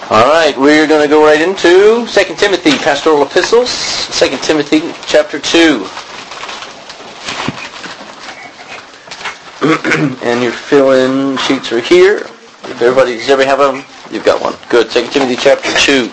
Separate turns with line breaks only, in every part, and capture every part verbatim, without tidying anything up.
All right, we're going to go right into Second Timothy, pastoral epistles, Second Timothy chapter two. And your fill-in sheets are here. If everybody, does everybody have them? You've got one. Good. Second Timothy chapter two.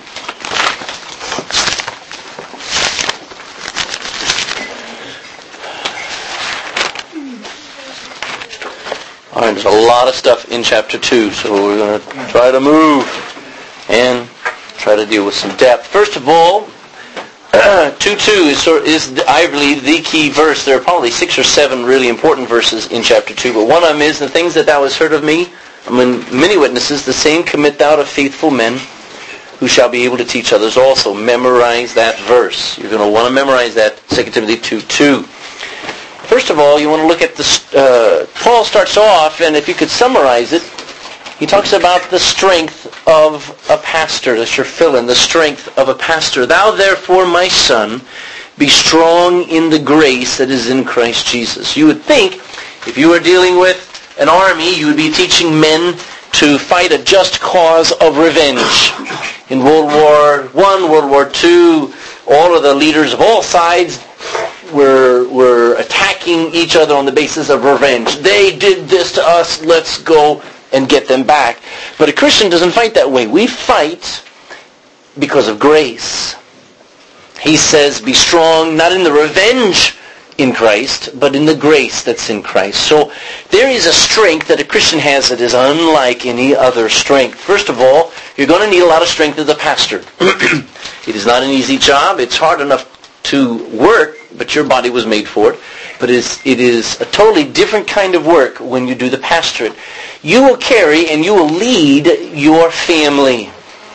All right, there's a lot of stuff in chapter two, so we're going to try to move and try to deal with some depth. First of all, two two is, is, I believe, the key verse. There are probably six or seven really important verses in chapter two, but one of them is, the things that thou hast heard of me, among many witnesses, the same commit thou to faithful men, who shall be able to teach others also. Memorize that verse. You're going to want to memorize that, Second Timothy two two. First of all, you want to look at the, uh, Paul starts off, and if you could summarize it, he talks about the strength of a pastor. That's your fill-in, the strength of a pastor. Thou therefore, my son, be strong in the grace that is in Christ Jesus. You would think, if you were dealing with an army, you would be teaching men to fight a just cause of revenge. In World War One, World War Two, all of the leaders of all sides were, were attacking each other on the basis of revenge. They did this to us, let's go and get them back. But a Christian doesn't fight that way. We fight because of grace. He says, be strong, not in the revenge in Christ, but in the grace that's in Christ. So there is a strength that a Christian has that is unlike any other strength. First of all, you're going to need a lot of strength as a pastor. It is not an easy job. It's hard enough to work, but your body was made for it. But it is, it is a totally different kind of work when you do the pastorate. You will carry and you will lead your family.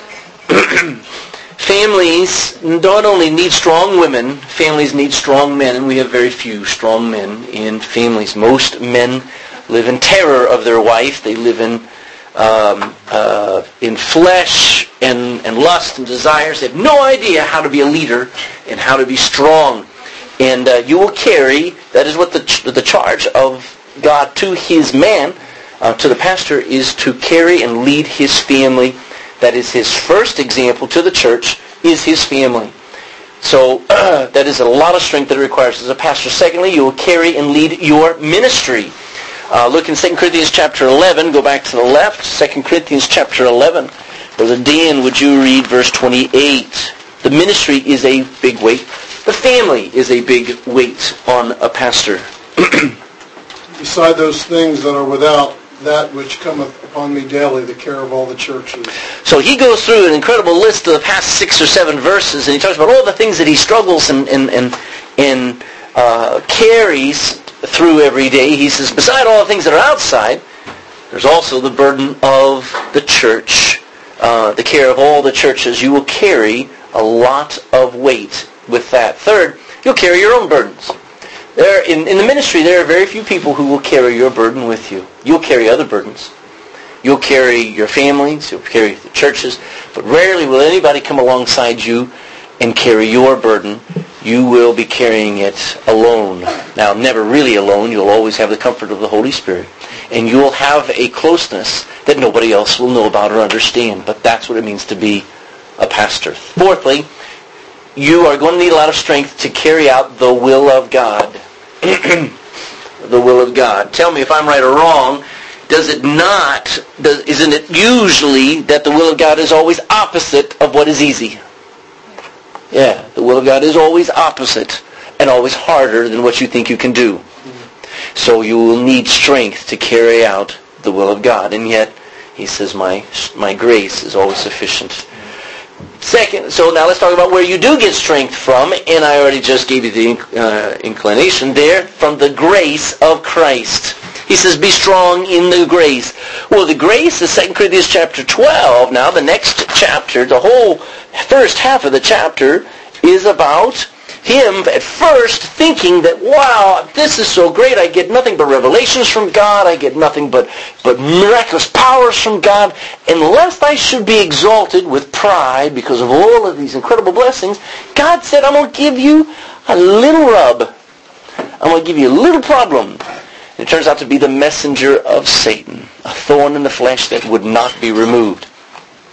Families don't only need strong women, families need strong men, and we have very few strong men in families. Most men live in terror of their wife. They live in um, uh, in flesh and, and lust and desires. They have no idea how to be a leader and how to be strong. And uh, you will carry, that is what the ch- the charge of God to his man, uh, to the pastor, is to carry and lead his family. That is his first example to the church, is his family. So uh, that is a lot of strength that it requires as a pastor. Secondly, you will carry and lead your ministry. Uh, look in Second Corinthians chapter eleven, go back to the left, Second Corinthians chapter eleven. Brother Dan, would you read verse twenty-eight? The ministry is a big weight. The family is a big weight on a pastor.
Beside those things that are without, that which cometh upon me daily, the care of all the churches.
So he goes through an incredible list of the past six or seven verses, and he talks about all the things that he struggles and and and, and uh, carries through every day. He says, beside all the things that are outside, there's also the burden of the church, uh, the care of all the churches. You will carry a lot of weight with that. Third, you'll carry your own burdens. There, in, in the ministry, there are very few people who will carry your burden with you. You'll carry other burdens. You'll carry your families, you'll carry the churches, but rarely will anybody come alongside you and carry your burden. You will be carrying it alone. Now, never really alone. You'll always have the comfort of the Holy Spirit. And you'll have a closeness that nobody else will know about or understand. But that's what it means to be a pastor. Fourthly, you are going to need a lot of strength to carry out the will of God. The will of God. Tell me if I'm right or wrong. Does it not, does, isn't it usually that the will of God is always opposite of what is easy? Yeah, the will of God is always opposite and always harder than what you think you can do. So you will need strength to carry out the will of God. And yet, he says, my my grace is always sufficient. Second, so now let's talk about where you do get strength from, and I already just gave you the uh, inclination there, from the grace of Christ. He says, be strong in the grace. Well, the grace is Second Corinthians chapter twelve. Now, the next chapter, the whole first half of the chapter, is about him at first thinking that, wow, this is so great. I get nothing but revelations from God. I get nothing but, but miraculous powers from God. And lest I should be exalted with pride because of all of these incredible blessings, God said, I'm going to give you a little rub. I'm going to give you a little problem. And it turns out to be the messenger of Satan, a thorn in the flesh that would not be removed.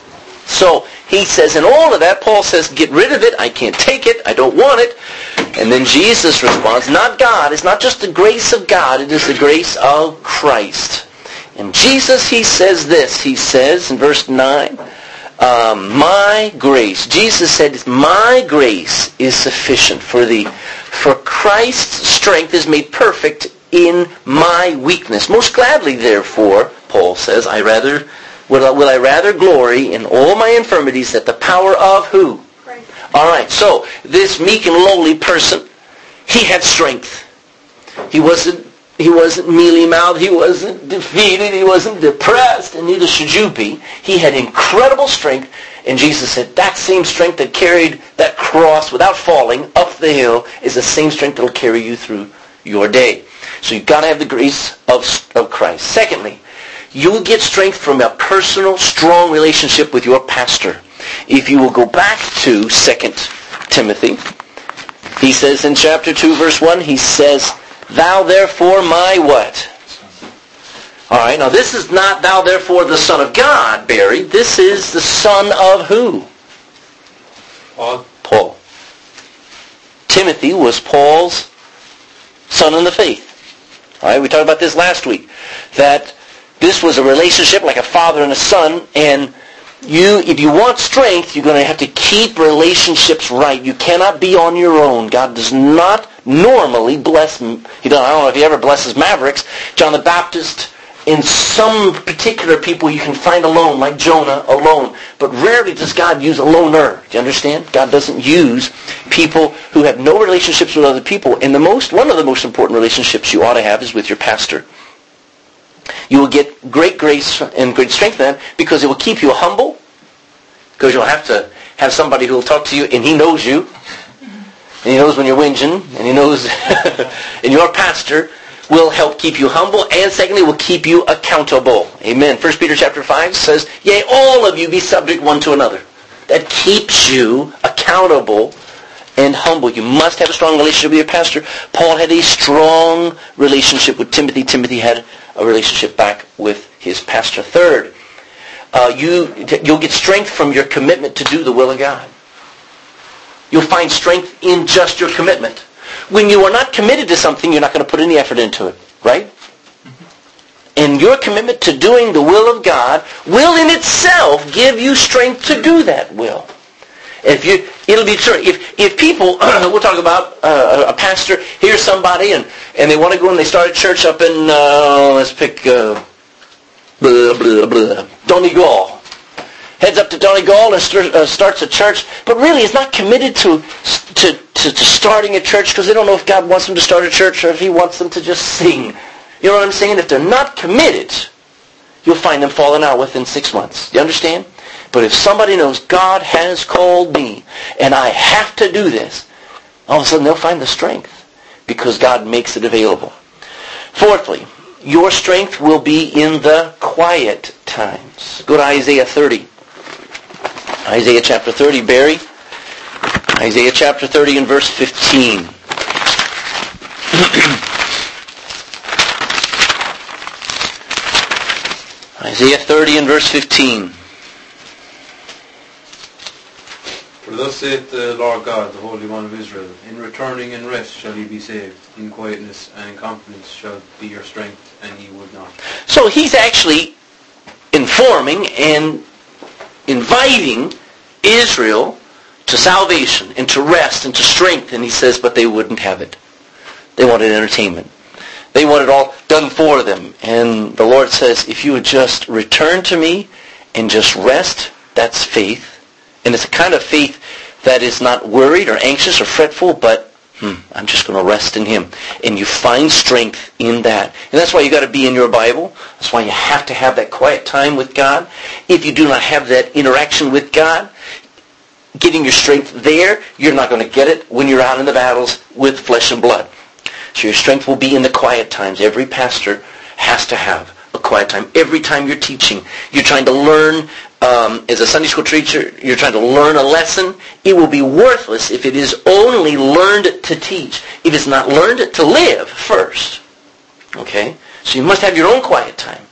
So he says, in all of that, Paul says, get rid of it. I can't take it. I don't want it. And then Jesus responds, not God. It's not just the grace of God. It is the grace of Christ. And Jesus, he says this. He says in verse nine, um, my grace. Jesus said, my grace is sufficient for thee. For Christ's strength is made perfect in my weakness. Most gladly, therefore, Paul says, I rather will I, will I rather glory in all my infirmities, that the power of who? Christ. All right. So this meek and lowly person, he had strength. He wasn't he wasn't mealy-mouthed. He wasn't defeated. He wasn't depressed, and neither should you be. He had incredible strength, and Jesus said that same strength that carried that cross without falling up the hill is the same strength that will carry you through your day. So you've got to have the grace of, of Christ. Secondly, you will get strength from a personal, strong relationship with your pastor. If you will go back to Second Timothy, he says in chapter two, verse one, he says, thou therefore my what? All right, now this is not thou therefore the Son of God, Barry. This is the son of who?
Paul.
Paul. Timothy was Paul's son in the faith. All right, we talked about this last week, that this was a relationship like a father and a son, and you, if you want strength, you're going to have to keep relationships right. You cannot be on your own. God does not normally bless, he doesn't, I don't know if he ever blesses Mavericks. John the Baptist, in some particular people you can find alone, like Jonah, alone. But rarely does God use a loner. Do you understand? God doesn't use people who have no relationships with other people. And the most, one of the most important relationships you ought to have is with your pastor. You will get great grace and great strength in that because it will keep you humble, because you'll have to have somebody who will talk to you, and he knows you, and he knows when you're whinging, and he knows, and your pastor will help keep you humble, and secondly, will keep you accountable. Amen. First Peter chapter five says, yea, all of you be subject one to another. That keeps you accountable and humble. You must have a strong relationship with your pastor. Paul had a strong relationship with Timothy. Timothy had a relationship back with his pastor. Third, uh, you, you'll get strength from your commitment to do the will of God. You'll find strength in just your commitment. When you are not committed to something, you're not going to put any effort into it, right? And your commitment to doing the will of God will in itself give you strength to do that will. If you, it'll be true. If if people, we'll talk about uh, a pastor, here's somebody, and, and they want to go and they start a church up in, uh, let's pick, uh, blah, blah, blah, Donegal. Heads up to Donegal and start, uh, starts a church, but really is not committed to, to, to, to starting a church because they don't know if God wants them to start a church or if he wants them to just sing. You know what I'm saying? If they're not committed, you'll find them falling out within six months. You understand? But if somebody knows God has called me and I have to do this, all of a sudden they'll find the strength because God makes it available. Fourthly, your strength will be in the quiet times. Go to Isaiah thirty. Isaiah chapter thirty, Barry. Isaiah chapter thirty and verse fifteen. Isaiah thirty and verse fifteen.
For thus saith the Lord God, the Holy One of Israel, in returning and rest shall ye be saved, in quietness and in confidence shall be your strength, and ye would not.
So he's actually informing and inviting Israel to salvation and to rest and to strength, and he says, but they wouldn't have it. They wanted entertainment. They want it all done for them. And the Lord says, if you would just return to me and just rest, that's faith. And it's a kind of faith that is not worried or anxious or fretful, but hmm, I'm just going to rest in him. And you find strength in that. And that's why you got to be in your Bible. That's why you have to have that quiet time with God. If you do not have that interaction with God, getting your strength there, you're not going to get it when you're out in the battles with flesh and blood. So your strength will be in the quiet times. Every pastor has to have a quiet time. Every time you're teaching, you're trying to learn, um, as a Sunday school teacher, you're trying to learn a lesson. It will be worthless if it is only learned to teach. If it's not learned to live first. Okay? So you must have your own quiet time.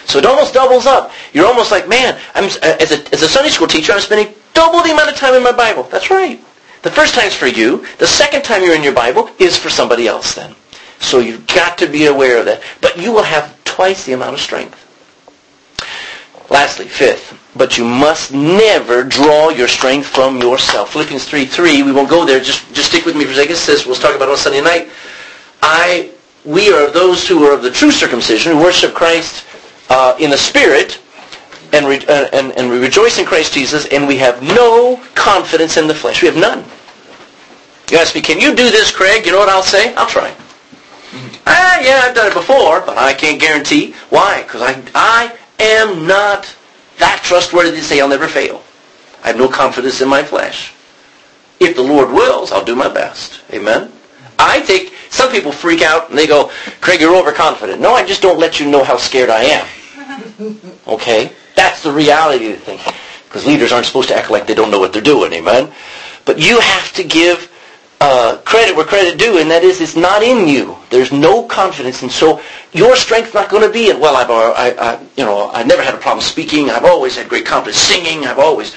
So it almost doubles up. You're almost like, man, I'm as a, as a Sunday school teacher, I'm spending double the amount of time in my Bible. That's right. The first time's for you. The second time you're in your Bible is for somebody else then. So you've got to be aware of that. But you will have twice the amount of strength. Lastly, fifth, but you must never draw your strength from yourself. Philippians three three, we won't go there. Just, just stick with me for a second. It says, we'll talk about it on Sunday night. I, we are those who are of the true circumcision, who worship Christ uh, in the Spirit, and, re, uh, and, and we rejoice in Christ Jesus, and we have no confidence in the flesh. We have none. You ask me, can you do this, Craig? You know what I'll say? I'll try. Ah, yeah, I've done it before, but I can't guarantee. Why? Because I, I am not that trustworthy to say I'll never fail. I have no confidence in my flesh. If the Lord wills, I'll do my best. Amen? I think, some people freak out and they go, Craig, you're overconfident. No, I just don't let you know how scared I am. Okay? That's the reality of the thing. Because leaders aren't supposed to act like they don't know what they're doing. Amen? But you have to give uh, credit where credit due, and that is, it's not in you. There's no confidence, and so your strength's not going to be in, well, I've, I, I, you know, I've never had a problem speaking. I've always had great confidence singing. I've always...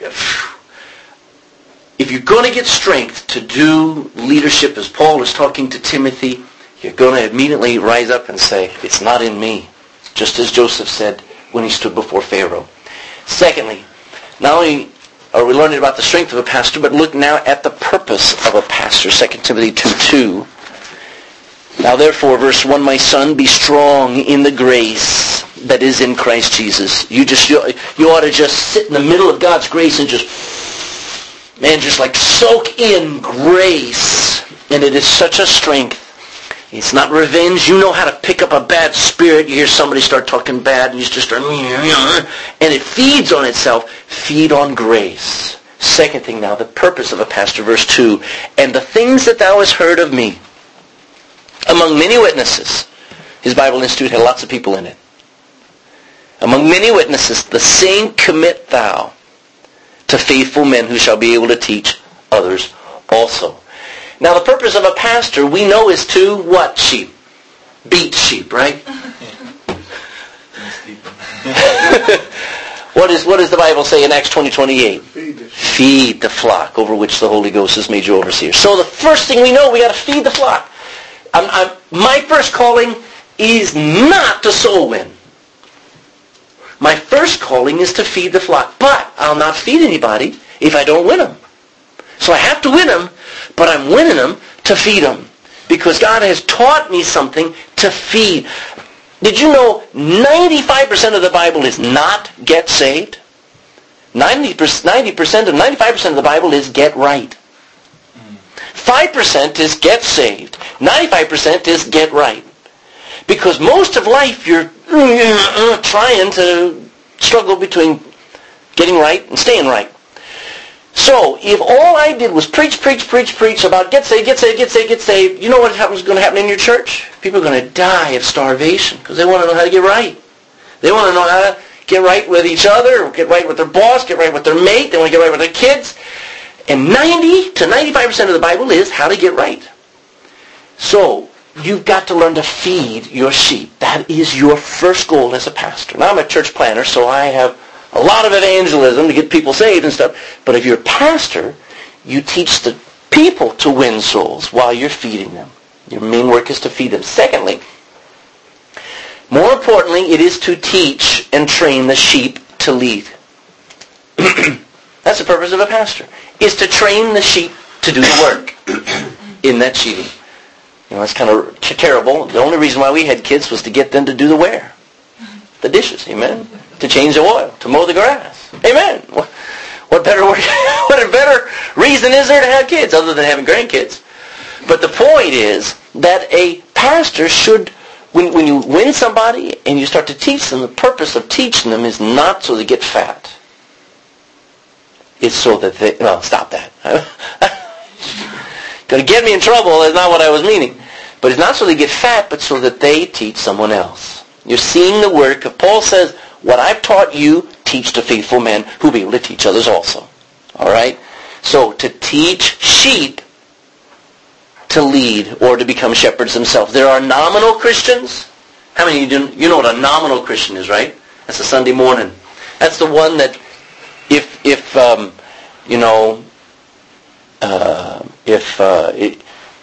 If you're going to get strength to do leadership, as Paul is talking to Timothy, you're going to immediately rise up and say, it's not in me. Just as Joseph said when he stood before Pharaoh. Secondly, not only are we learning about the strength of a pastor, but look now at the purpose of a pastor. Second Timothy two two. Now therefore, verse one, my son, be strong in the grace that is in Christ Jesus. You just you, you ought to just sit in the middle of God's grace and just, man, just like soak in grace. And it is such a strength. It's not revenge. You know how to pick up a bad spirit. You hear somebody start talking bad and you just start, and it feeds on itself. Feed on grace. Second thing now, the purpose of a pastor, verse two. And the things that thou hast heard of me, among many witnesses. His Bible Institute had lots of people in it. Among many witnesses, the same commit thou to faithful men who shall be able to teach others also. Now the purpose of a pastor, we know, is to what sheep? Beat sheep, right? What is what does the Bible say in Acts twenty twenty-eight?
Feed the,
feed the flock over which the Holy Ghost has made you overseer. So the first thing we know, we got to feed the flock. I'm, I'm, my first calling is not to soul win. My first calling is to feed the flock. But I'll not feed anybody if I don't win them. So I have to win them, but I'm winning them to feed them. Because God has taught me something to feed. Did you know ninety-five percent of the Bible is not get saved? ninety percent of ninety-five percent of the Bible is get right. five percent is get saved. ninety-five percent is get right. Because most of life you're uh, trying to struggle between getting right and staying right. So, if all I did was preach, preach, preach, preach about get saved, get saved, get saved, get saved, you know what happens, going to happen in your church? People are going to die of starvation because they want to know how to get right. They want to know how to get right with each other, get right with their boss, get right with their mate, they want to get right with their kids. And ninety to ninety-five percent of the Bible is how to get right. So, you've got to learn to feed your sheep. That is your first goal as a pastor. Now, I'm a church planner, so I have a lot of evangelism to get people saved and stuff. But if you're a pastor, you teach the people to win souls while you're feeding them. Your main work is to feed them. Secondly, more importantly, it is to teach and train the sheep to lead. That's the purpose of a pastor, is to train the sheep to do the work in that sheeping. You know, it's kind of terrible. The only reason why we had kids was to get them to do the wear. The dishes, amen? To change the oil, to mow the grass. Amen. What, what better work, what a better reason is there to have kids other than having grandkids? But the point is that a pastor should, when, when you win somebody and you start to teach them, the purpose of teaching them is not so they get fat. It's so that they, well, stop that. Going to get me in trouble, that's not what I was meaning. But it's not so they get fat, but so that they teach someone else. You're seeing the work of, Paul says, what I've taught you, teach to faithful men who will be able to teach others also. All right? So to teach sheep to lead or to become shepherds themselves. There are nominal Christians How many of you do, you know what a nominal Christian is, right? That's a Sunday morning. That's the one that if, if um, you know, uh, if, uh, it,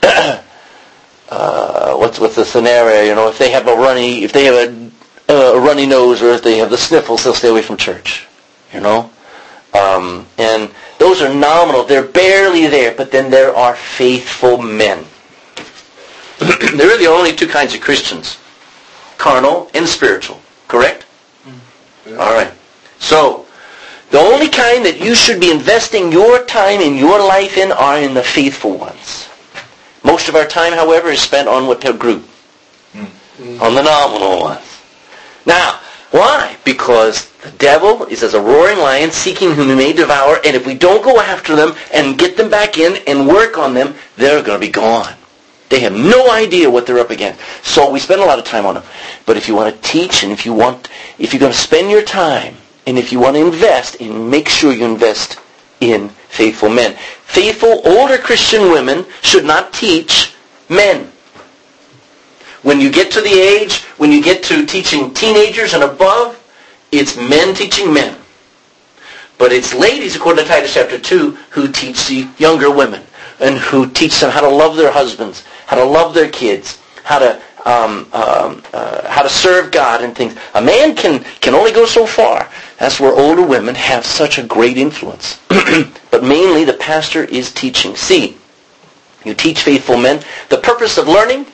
uh, what's, what's the scenario, you know, if they have a runny, if they have a, a runny nose or if they have the sniffles, they'll stay away from church, you know? Um, and those are nominal. They're barely there, but then there are faithful men. There are the only two kinds of Christians, carnal and spiritual, correct?
Yeah.
All right. So, the only kind that you should be investing your time and your life in are in the faithful ones. Most of our time, however, is spent on what group? Mm. On the nominal ones. Now, why? Because the devil is as a roaring lion seeking whom he may devour, and if we don't go after them and get them back in and work on them, they're going to be gone. They have no idea what they're up against. So we spend a lot of time on them. But if you want to teach and if you want, if you're going to spend your time and if you want to invest, and make sure you invest in faithful men. Faithful older Christian women should not teach men. When you get to the age, when you get to teaching teenagers and above, it's men teaching men. But it's ladies, according to Titus chapter two, who teach the younger women and who teach them how to love their husbands, how to love their kids, how to um, um, uh, how to serve God and things. A man can, can only go so far. That's where older women have such a great influence. But mainly the pastor is teaching. See, you teach faithful men. The purpose of learning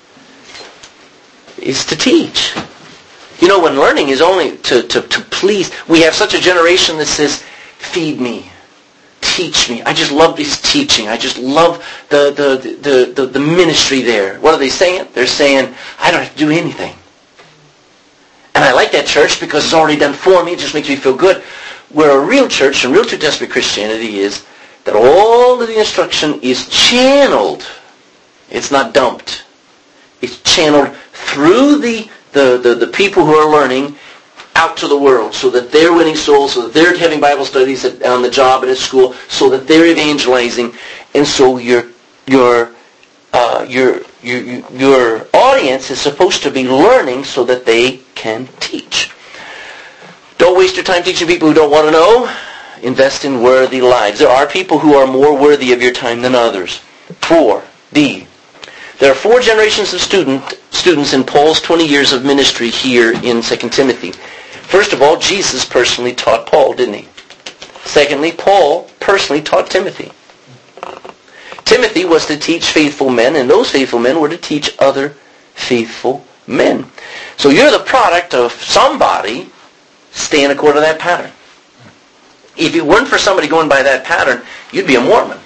is to teach. You know, when learning is only to, to, to please, we have such a generation that says, feed me, teach me. I just love this teaching. I just love the, the, the, the, the ministry there. What are they saying? They're saying, I don't have to do anything. And I like that church because it's already done for me. It just makes me feel good. Where a real church and real New Testament Christianity is that all of the instruction is channeled. It's not dumped. It's channeled through the, the, the, the people who are learning out to the world so that they're winning souls, so that they're having Bible studies at, on the job and at school, so that they're evangelizing. And so your your uh, your your your audience is supposed to be learning so that they can teach. Don't waste your time teaching people who don't want to know. Invest in worthy lives. There are people who are more worthy of your time than others. Four, D. There are four generations of student, students in Paul's twenty years of ministry here in Second Timothy. First of all, Jesus personally taught Paul, didn't he? Secondly, Paul personally taught Timothy. Timothy was to teach faithful men, and those faithful men were to teach other faithful men. So you're the product of somebody staying according to that pattern. If it weren't for somebody going by that pattern, you'd be a Mormon.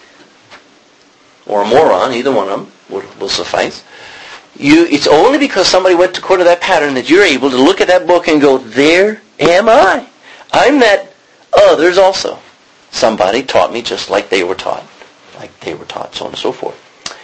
Or a moron, either one of them will, will suffice. You, it's only because somebody went according to that pattern that you're able to look at that book and go, there am I. I'm that others also. Somebody taught me just like they were taught. Like they were taught, so on and so forth.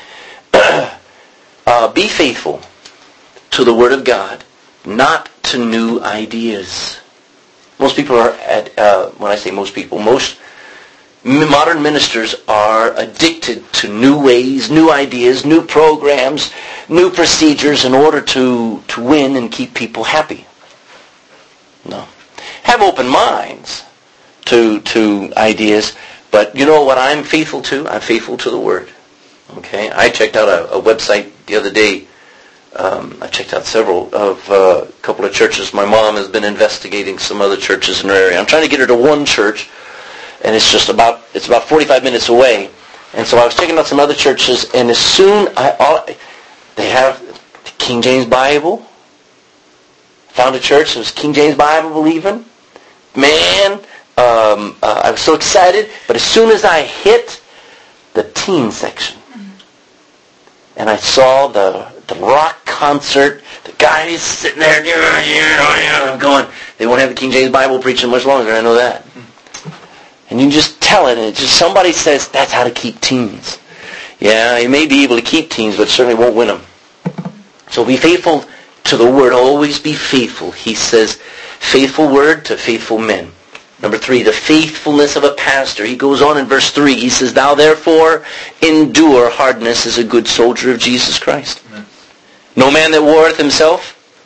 uh, be faithful to the Word of God, not to new ideas. Most people are, at, uh, when I say most people, most modern ministers are addicted to new ways, new ideas, new programs, new procedures in order to, to win and keep people happy. No. Have open minds to, to ideas, but you know what I'm faithful to? I'm faithful to the Word. Okay? I checked out a, a website the other day. Um, I checked out several of uh, a couple of churches. My mom has been investigating some other churches in her area. I'm trying to get her to one church, and it's just about it's about forty-five minutes away. And so I was checking out some other churches, and as soon I all, they have the King James Bible. Found a church that was King James Bible believing. Man, um, uh, I was so excited. But as soon as I hit the teen section, and I saw the the rock concert, the guys sitting there, going, they won't have the King James Bible preaching much longer. I know that. And you can just tell it, and it just somebody says, that's how to keep teens. Yeah, you may be able to keep teens, but certainly won't win them. So be faithful to the Word. Always be faithful. He says, faithful word to faithful men. Number three, the faithfulness of a pastor. He goes on in verse three. He says, thou therefore endure hardness as a good soldier of Jesus Christ. Amen. No man that warreth himself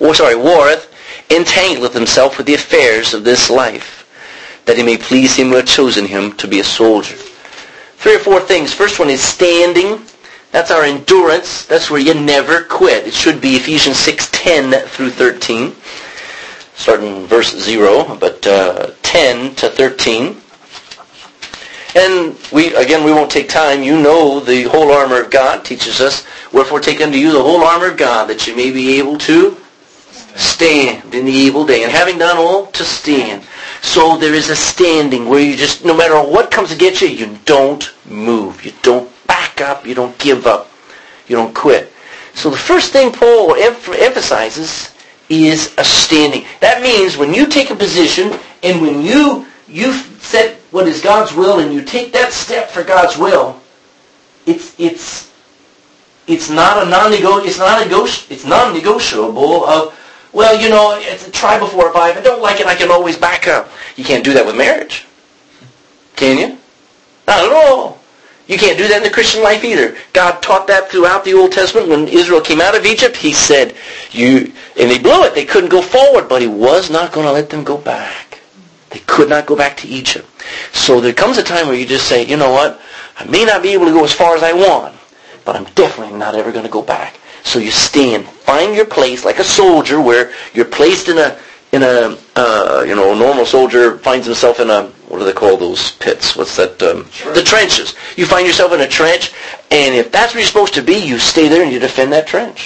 or sorry, warreth, entangleth himself with the affairs of this life, that he may please him who hath chosen him to be a soldier. Three or four things. First one is standing. That's our endurance. That's where you never quit. It should be Ephesians six ten through thirteen. Starting in verse zero, but uh, ten to thirteen. And we again, we won't take time. You know the whole armor of God teaches us, wherefore take unto you the whole armor of God, that you may be able to stand in the evil day. And having done all, to stand. So there is a standing where you just, no matter what comes against you, you don't move. You don't back up. You don't give up. You don't quit. So the first thing Paul emphasizes is a standing. That means when you take a position and when you you set what is God's will and you take that step for God's will, it's it's it's not a non-negotiable. It's not a it's non-negotiable of, well, you know, it's a try before a buy. If I don't like it, I can always back up. You can't do that with marriage, can you? Not at all. You can't do that in the Christian life either. God taught that throughout the Old Testament. When Israel came out of Egypt, he said, "You," and they blew it. They couldn't go forward, but he was not going to let them go back. They could not go back to Egypt. So there comes a time where you just say, you know what? I may not be able to go as far as I want, but I'm definitely not ever going to go back. So you stand, find your place like a soldier, where you're placed in a in a uh, you know a normal soldier finds himself in a, what do they call those pits? What's that? Um, the trenches. You find yourself in a trench, and if that's where you're supposed to be, you stay there and you defend that trench.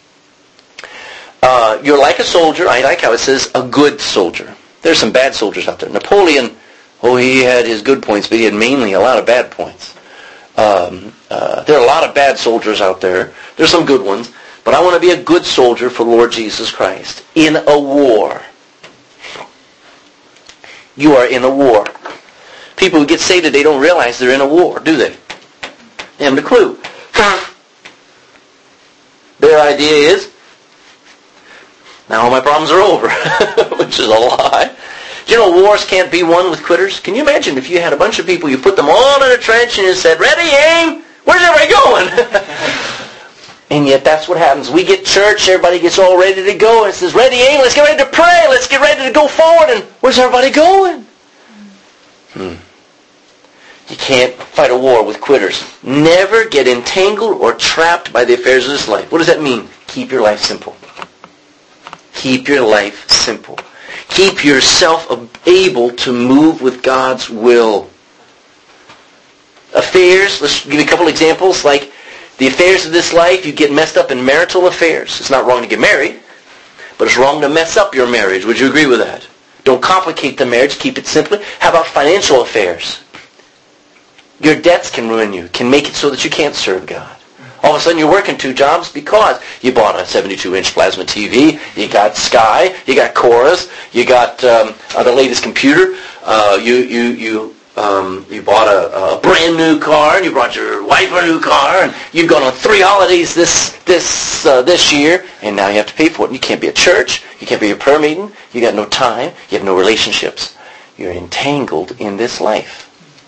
Uh, you're like a soldier. I like how it says a good soldier. There's some bad soldiers out there. Napoleon, oh, he had his good points, but he had mainly a lot of bad points. Um, uh, there are a lot of bad soldiers out there. There's some good ones. But I want to be a good soldier for the Lord Jesus Christ in a war. You are in a war. People who get saved today don't realize they're in a war, do they? They haven't a clue. Their idea is, now all my problems are over, which is a lie. Do you know wars can't be won with quitters? Can you imagine if you had a bunch of people, you put them all in a trench and you said, ready, aim, where's everybody going? And yet that's what happens. We get church, everybody gets all ready to go, and it says, ready, aim, let's get ready to pray, let's get ready to go forward, and where's everybody going? Hmm. You can't fight a war with quitters. Never get entangled or trapped by the affairs of this life. What does that mean? Keep your life simple. Keep your life simple. Keep yourself able to move with God's will. Affairs, let's give you a couple examples, like the affairs of this life, you get messed up in marital affairs. It's not wrong to get married, but it's wrong to mess up your marriage. Would you agree with that? Don't complicate the marriage, keep it simple. How about financial affairs? Your debts can ruin you, can make it so that you can't serve God. All of a sudden you're working two jobs because you bought a seventy-two inch plasma T V, you got Sky, you got Chorus, you got um, uh, the latest computer, uh, you you you um, you bought a, a brand new car, and you brought your wife a new car, and you've gone on three holidays this this uh, this year, and now you have to pay for it. And you can't be at church, you can't be at a prayer meeting, you got no time, you have no relationships. You're entangled in this life.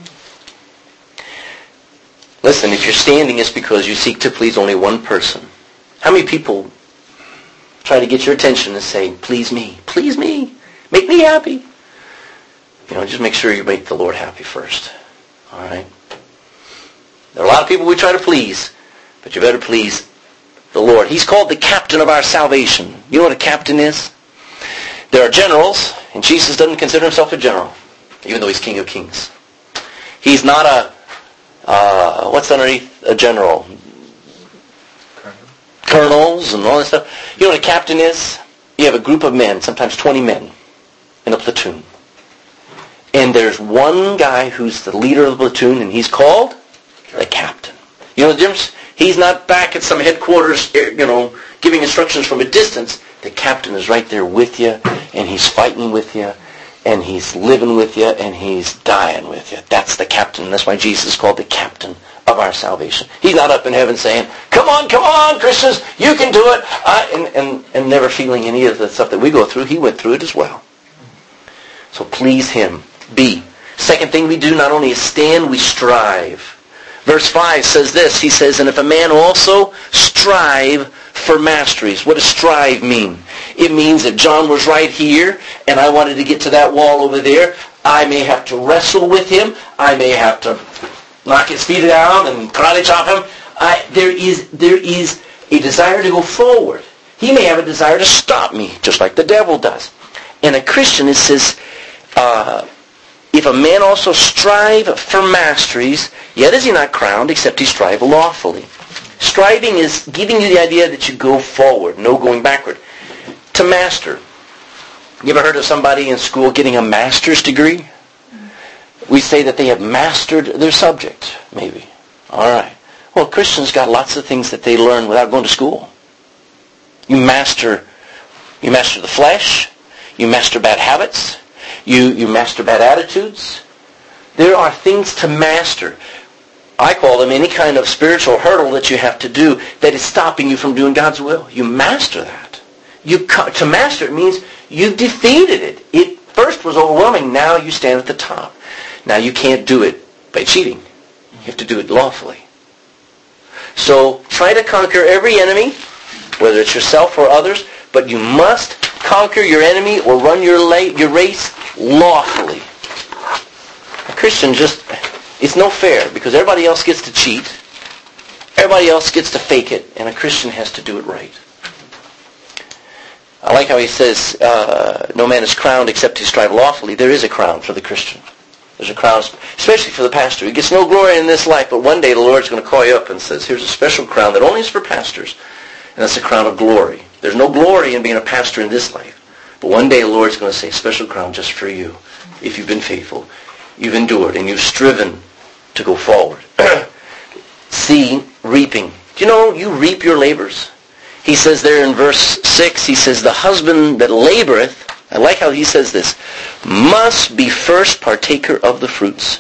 Listen, if you're standing, it's because you seek to please only one person. How many people try to get your attention and say, please me, please me, make me happy? You know, just make sure you make the Lord happy first. All right? There are a lot of people we try to please, but you better please the Lord. He's called the captain of our salvation. You know what a captain is? There are generals, and Jesus doesn't consider himself a general, even though he's King of Kings. He's not a Uh, what's underneath a general? Colonel. Colonels and all that stuff. You know what a captain is? You have a group of men, sometimes twenty men, in a platoon. And there's one guy who's the leader of the platoon, and he's called the captain. You know the difference? He's not back at some headquarters, you know, giving instructions from a distance. The captain is right there with you, and he's fighting with you, and he's living with you, and he's dying with you. That's the captain. That's why Jesus is called the captain of our salvation. He's not up in heaven saying, come on, come on, Christians, you can do it. I, and, and, and never feeling any of the stuff that we go through. He went through it as well. So please him. B. Second thing we do not only is stand, we strive. Verse five says this. He says, and if a man also strive for masteries. What does strive mean? It means if John was right here and I wanted to get to that wall over there, I may have to wrestle with him. I may have to knock his feet down and karate chop him. I, there is there is a desire to go forward. He may have a desire to stop me, just like the devil does. And a Christian, it says, uh, if a man also strive for masteries, yet is he not crowned, except he strive lawfully. Striving is giving you the idea that you go forward, no going backward. To master. You ever heard of somebody in school getting a master's degree? We say that they have mastered their subject, maybe. All right. Well, Christians got lots of things that they learn without going to school. You master, you master the flesh. You master bad habits. You, you master bad attitudes. There are things to master. I call them any kind of spiritual hurdle that you have to do that is stopping you from doing God's will. You master that. You to master it means you've defeated it. It first was overwhelming. Now you stand at the top. Now you can't do it by cheating. You have to do it lawfully. So try to conquer every enemy, whether it's yourself or others, but you must conquer your enemy or run your, la- your race lawfully. A Christian just, it's no fair because everybody else gets to cheat. Everybody else gets to fake it, and a Christian has to do it right. I like how he says, uh, no man is crowned except he strive lawfully. There is a crown for the Christian. There's a crown, especially for the pastor. He gets no glory in this life, but one day the Lord's going to call you up and says, here's a special crown that only is for pastors, and that's a crown of glory. There's no glory in being a pastor in this life, but one day the Lord's going to say, special crown just for you, if you've been faithful, you've endured, and you've striven to go forward. See, reaping. Do you know you reap your labors? He says there in verse six, he says, the husband that laboreth, I like how he says this, must be first partaker of the fruits.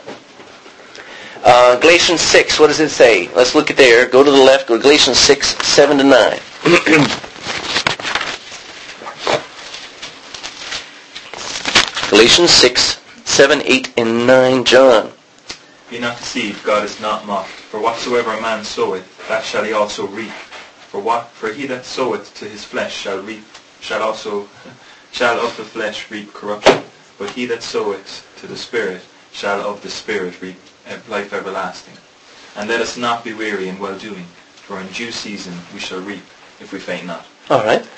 Uh, Galatians six, what does it say? Let's look at there. Go to the left. Go to Galatians six, seven to nine. Galatians six, seven, eight, and nine. John.
Be not deceived, God is not mocked. For whatsoever a man soweth, that shall he also reap. For what? For he that soweth to his flesh shall reap, shall also, shall of the flesh reap corruption. But he that soweth to the Spirit shall of the Spirit reap life everlasting. And let us not be weary in well-doing, for in due season we shall reap, if we faint not.
All right.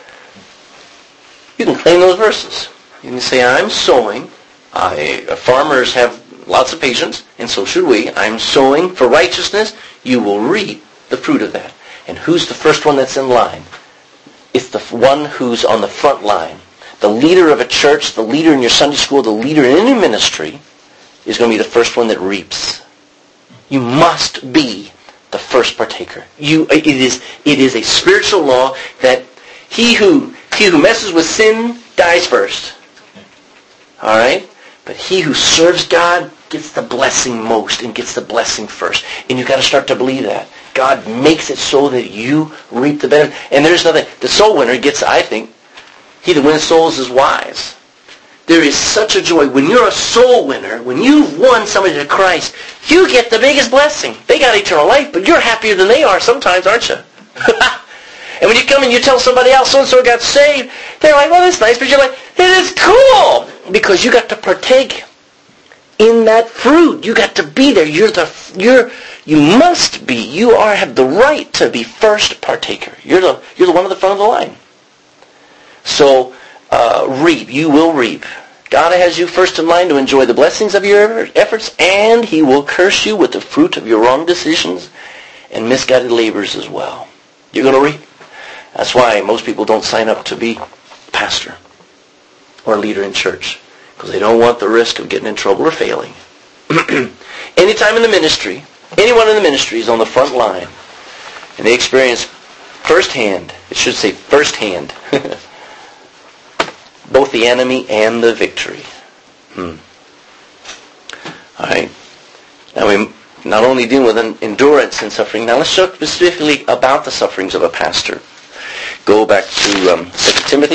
You can claim those verses. You can say, I'm sowing. I, farmers have lots of patience, and so should we. I'm sowing for righteousness. You will reap the fruit of that. And who's the first one that's in line? It's the one who's on the front line. The leader of a church, the leader in your Sunday school, the leader in any ministry is going to be the first one that reaps. You must be the first partaker. You, it is, it is a spiritual law that he who, he who messes with sin dies first. All right? But he who serves God gets the blessing most and gets the blessing first. And you've got to start to believe that. God makes it so that you reap the benefit. And there's nothing. The soul winner gets, I think, he that wins souls is wise. There is such a joy. When you're a soul winner, when you've won somebody to Christ, you get the biggest blessing. They got eternal life, but you're happier than they are sometimes, aren't you? And when you come and you tell somebody else, so-and-so got saved, they're like, well, that's nice, but you're like, it is cool, because you got to partake in that fruit. You got to be there. You're the, you're, you must be, you are, have the right to be first partaker. You're the, you're the one at the front of the line. So, uh, reap. You will reap. God has you first in line to enjoy the blessings of your efforts, and he will curse you with the fruit of your wrong decisions and misguided labors as well. You're going to reap. That's why most people don't sign up to be a pastor or a leader in church, because they don't want the risk of getting in trouble or failing. Anytime in the ministry, anyone in the ministry is on the front line, and they experience firsthand, it should say firsthand, both the enemy and the victory. Hmm. All right. Now we not only deal with an endurance and suffering. Now let's talk specifically about the sufferings of a pastor. Go back to um, Second Timothy.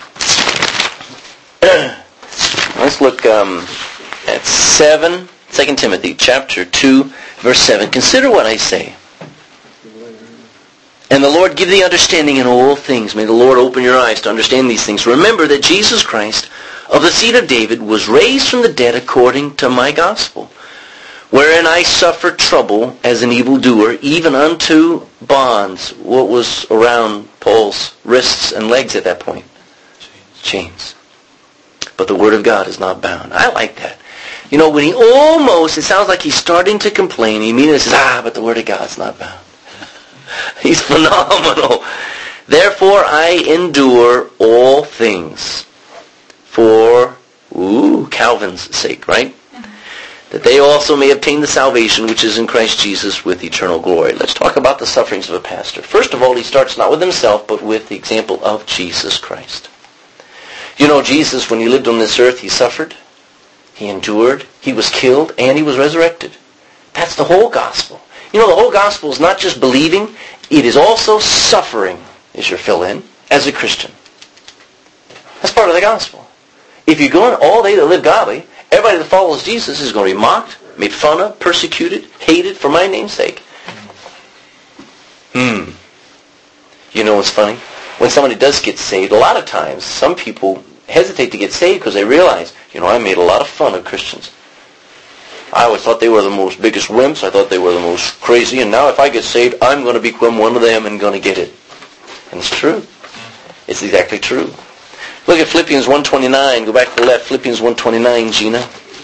Let's look um, at seven. Second Timothy chapter two, verse seven. Consider what I say. And the Lord give thee understanding in all things. May the Lord open your eyes to understand these things. Remember that Jesus Christ, of the seed of David, was raised from the dead according to my gospel, wherein I suffered trouble as an evildoer, even unto bonds. What was around Paul's wrists and legs at that point? Chains. But the word of God is not bound. I like that. You know, when he almost, it sounds like he's starting to complain, he immediately says, ah, but the word of God's not bound. He's phenomenal. Therefore I endure all things for, ooh, Calvin's sake, right? That they also may obtain the salvation which is in Christ Jesus with eternal glory. Let's talk about the sufferings of a pastor. First of all, he starts not with himself, but with the example of Jesus Christ. You know, Jesus, when he lived on this earth, he suffered, he endured, he was killed, and he was resurrected. That's the whole gospel. You know, the whole gospel is not just believing, it is also suffering, is your fill-in, as a Christian. That's part of the gospel. If you're going all day to live godly, everybody that follows Jesus is going to be mocked, made fun of, persecuted, hated for my name's sake. Hmm. You know what's funny? When somebody does get saved, a lot of times, some people hesitate to get saved because they realize, you know, I made a lot of fun of Christians. I always thought they were the most biggest wimps. I thought they were the most crazy. And now if I get saved, I'm going to become one of them and going to get it. And it's true. It's exactly true. Look at Philippians one twenty-nine. Go back to the left. Philippians one twenty-nine, Gina.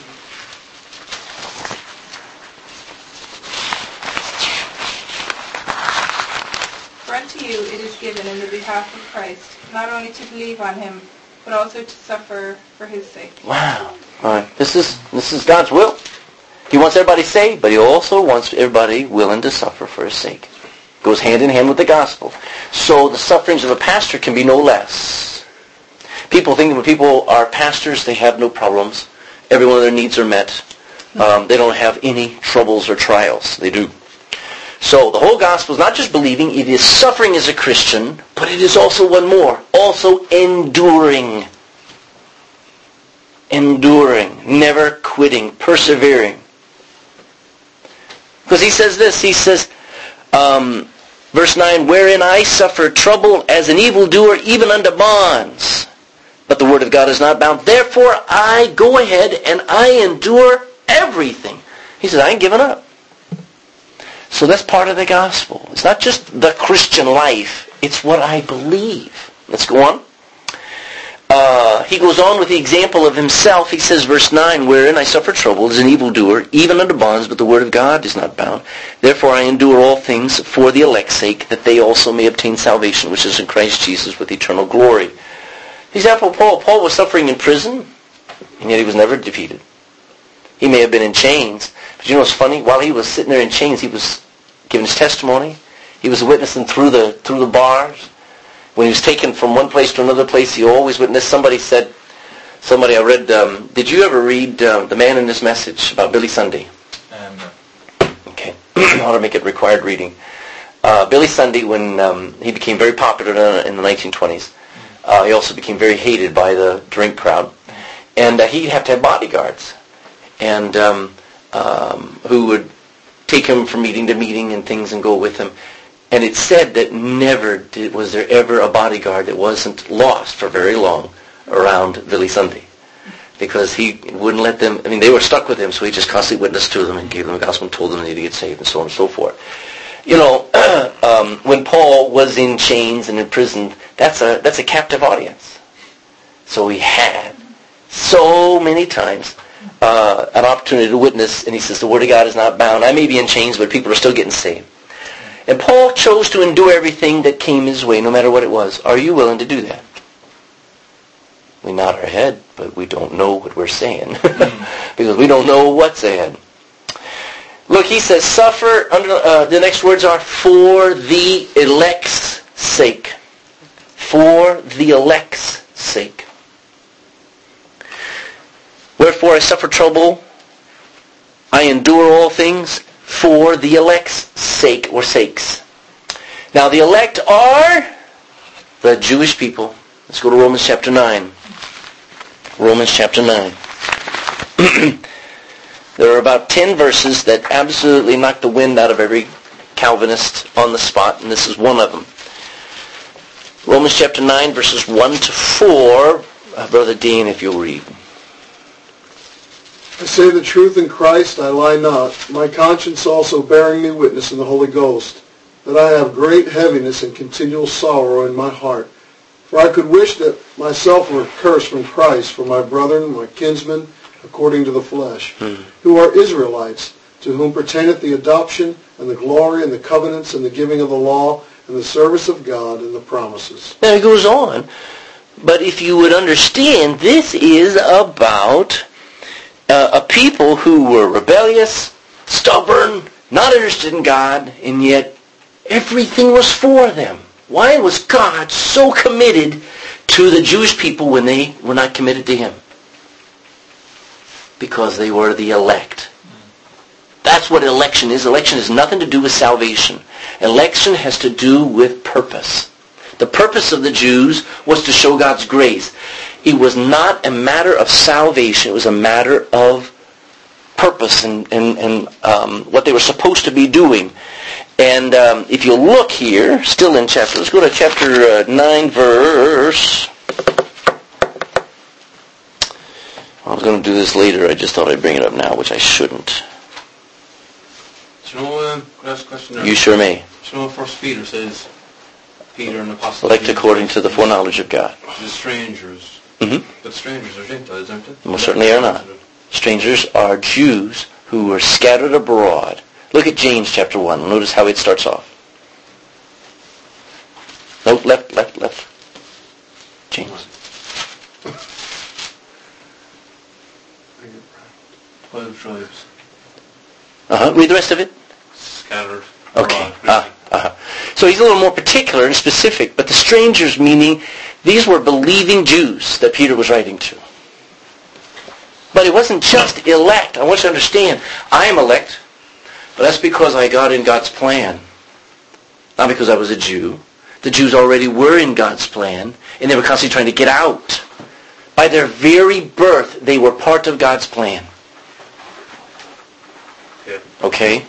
For unto you it is given in the behalf of Christ, not only to believe on him, but also to suffer for his sake.
Wow. All right. This is, this is God's will. He wants everybody saved, but he also wants everybody willing to suffer for his sake. It goes hand in hand with the gospel. So the sufferings of a pastor can be no less. People think that when people are pastors, they have no problems. Every one of their needs are met. Um, they don't have any troubles or trials. They do. So the whole gospel is not just believing, it is suffering as a Christian, but it is also one more, also enduring. Enduring, never quitting, persevering. Because he says this, he says, um, verse nine, wherein I suffer trouble as an evildoer, even unto bonds. But the word of God is not bound. Therefore I go ahead and I endure everything. He says, I ain't giving up. So that's part of the gospel. It's not just the Christian life. It's what I believe. Let's go on. Uh, he goes on with the example of himself. He says, verse nine, wherein I suffer trouble as an evildoer, even unto bonds, but the word of God is not bound. Therefore I endure all things for the elect's sake, that they also may obtain salvation, which is in Christ Jesus with eternal glory. The example of Paul. Paul was suffering in prison, and yet he was never defeated. He may have been in chains, but you know what's funny? While he was sitting there in chains, he was giving his testimony. He was witnessing through the through the bars. When he was taken from one place to another place, he always witnessed. Somebody said, somebody I read, um, did you ever read uh, The Man in His Message about Billy Sunday?
Um,
Okay. I ought to make it required reading. Uh, Billy Sunday, when um, he became very popular in the nineteen twenties, uh, he also became very hated by the drink crowd. And uh, he'd have to have bodyguards and um, um, who would take him from meeting to meeting and things and go with him. And it said that never did, was there ever a bodyguard that wasn't lost for very long around Billy Sunday. Because he wouldn't let them, I mean, they were stuck with him, so he just constantly witnessed to them and gave them the gospel and told them they needed to get saved and so on and so forth. You know, um, when Paul was in chains and in prison, that's a that's a captive audience. So he had so many times uh, an opportunity to witness, and he says, the word of God is not bound. I may be in chains, but people are still getting saved. And Paul chose to endure everything that came his way, no matter what it was. Are you willing to do that? We nod our head, but we don't know what we're saying. Because we don't know what's ahead. Look, he says, suffer, under, uh, the next words are, for the elect's sake. For the elect's sake. Wherefore I suffer trouble, I endure all things, for the elect's sake, or sakes. Now the elect are the Jewish people. Let's go to Romans chapter nine. Romans chapter nine. There are about ten verses that absolutely knock the wind out of every Calvinists on the spot, and this is one of them. Romans chapter nine, verses one to four. Uh, Brother Dean, if you'll read.
I say the truth in Christ, I lie not, my conscience also bearing me witness in the Holy Ghost, that I have great heaviness and continual sorrow in my heart. For I could wish that myself were cursed from Christ for my brethren, my kinsmen, according to the flesh, hmm. who are Israelites, to whom pertaineth the adoption and the glory and the covenants and the giving of the law and the service of God and the promises.
Now he goes on, but if you would understand, this is about uh, a people who were rebellious, stubborn, not interested in God, and yet everything was for them. Why was God so committed to the Jewish people when they were not committed to Him? Because they were the elect. That's what election is. Election has nothing to do with salvation. Election has to do with purpose. The purpose of the Jews was to show God's grace. It was not a matter of salvation. It was a matter of purpose and, and, and um, what they were supposed to be doing. And um, if you look here, still in chapter, let's go to chapter uh, nine, verse... I was going to do this later. I just thought I'd bring it up now, which I shouldn't.
Do you know, uh, last question there?
You sure may.
Do you know First Peter says, Peter an apostle...
Elect according to the foreknowledge of God.
The strangers.
Mm-hmm.
But strangers are Gentiles, aren't they?
Most certainly are not. Strangers are Jews who were scattered abroad. Look at James chapter one. Notice how it starts off. No, left, left, left. James.
Twelve tribes.
Uh-huh. Read the rest of it.
Scattered.
Okay. Ah, uh-huh. So he's a little more particular and specific, but the strangers meaning these were believing Jews that Peter was writing to. But it wasn't just elect. I want you to understand, I am elect, but that's because I got in God's plan. Not because I was a Jew. The Jews already were in God's plan, and they were constantly trying to get out. By their very birth, they were part of God's plan.
Yeah.
Okay?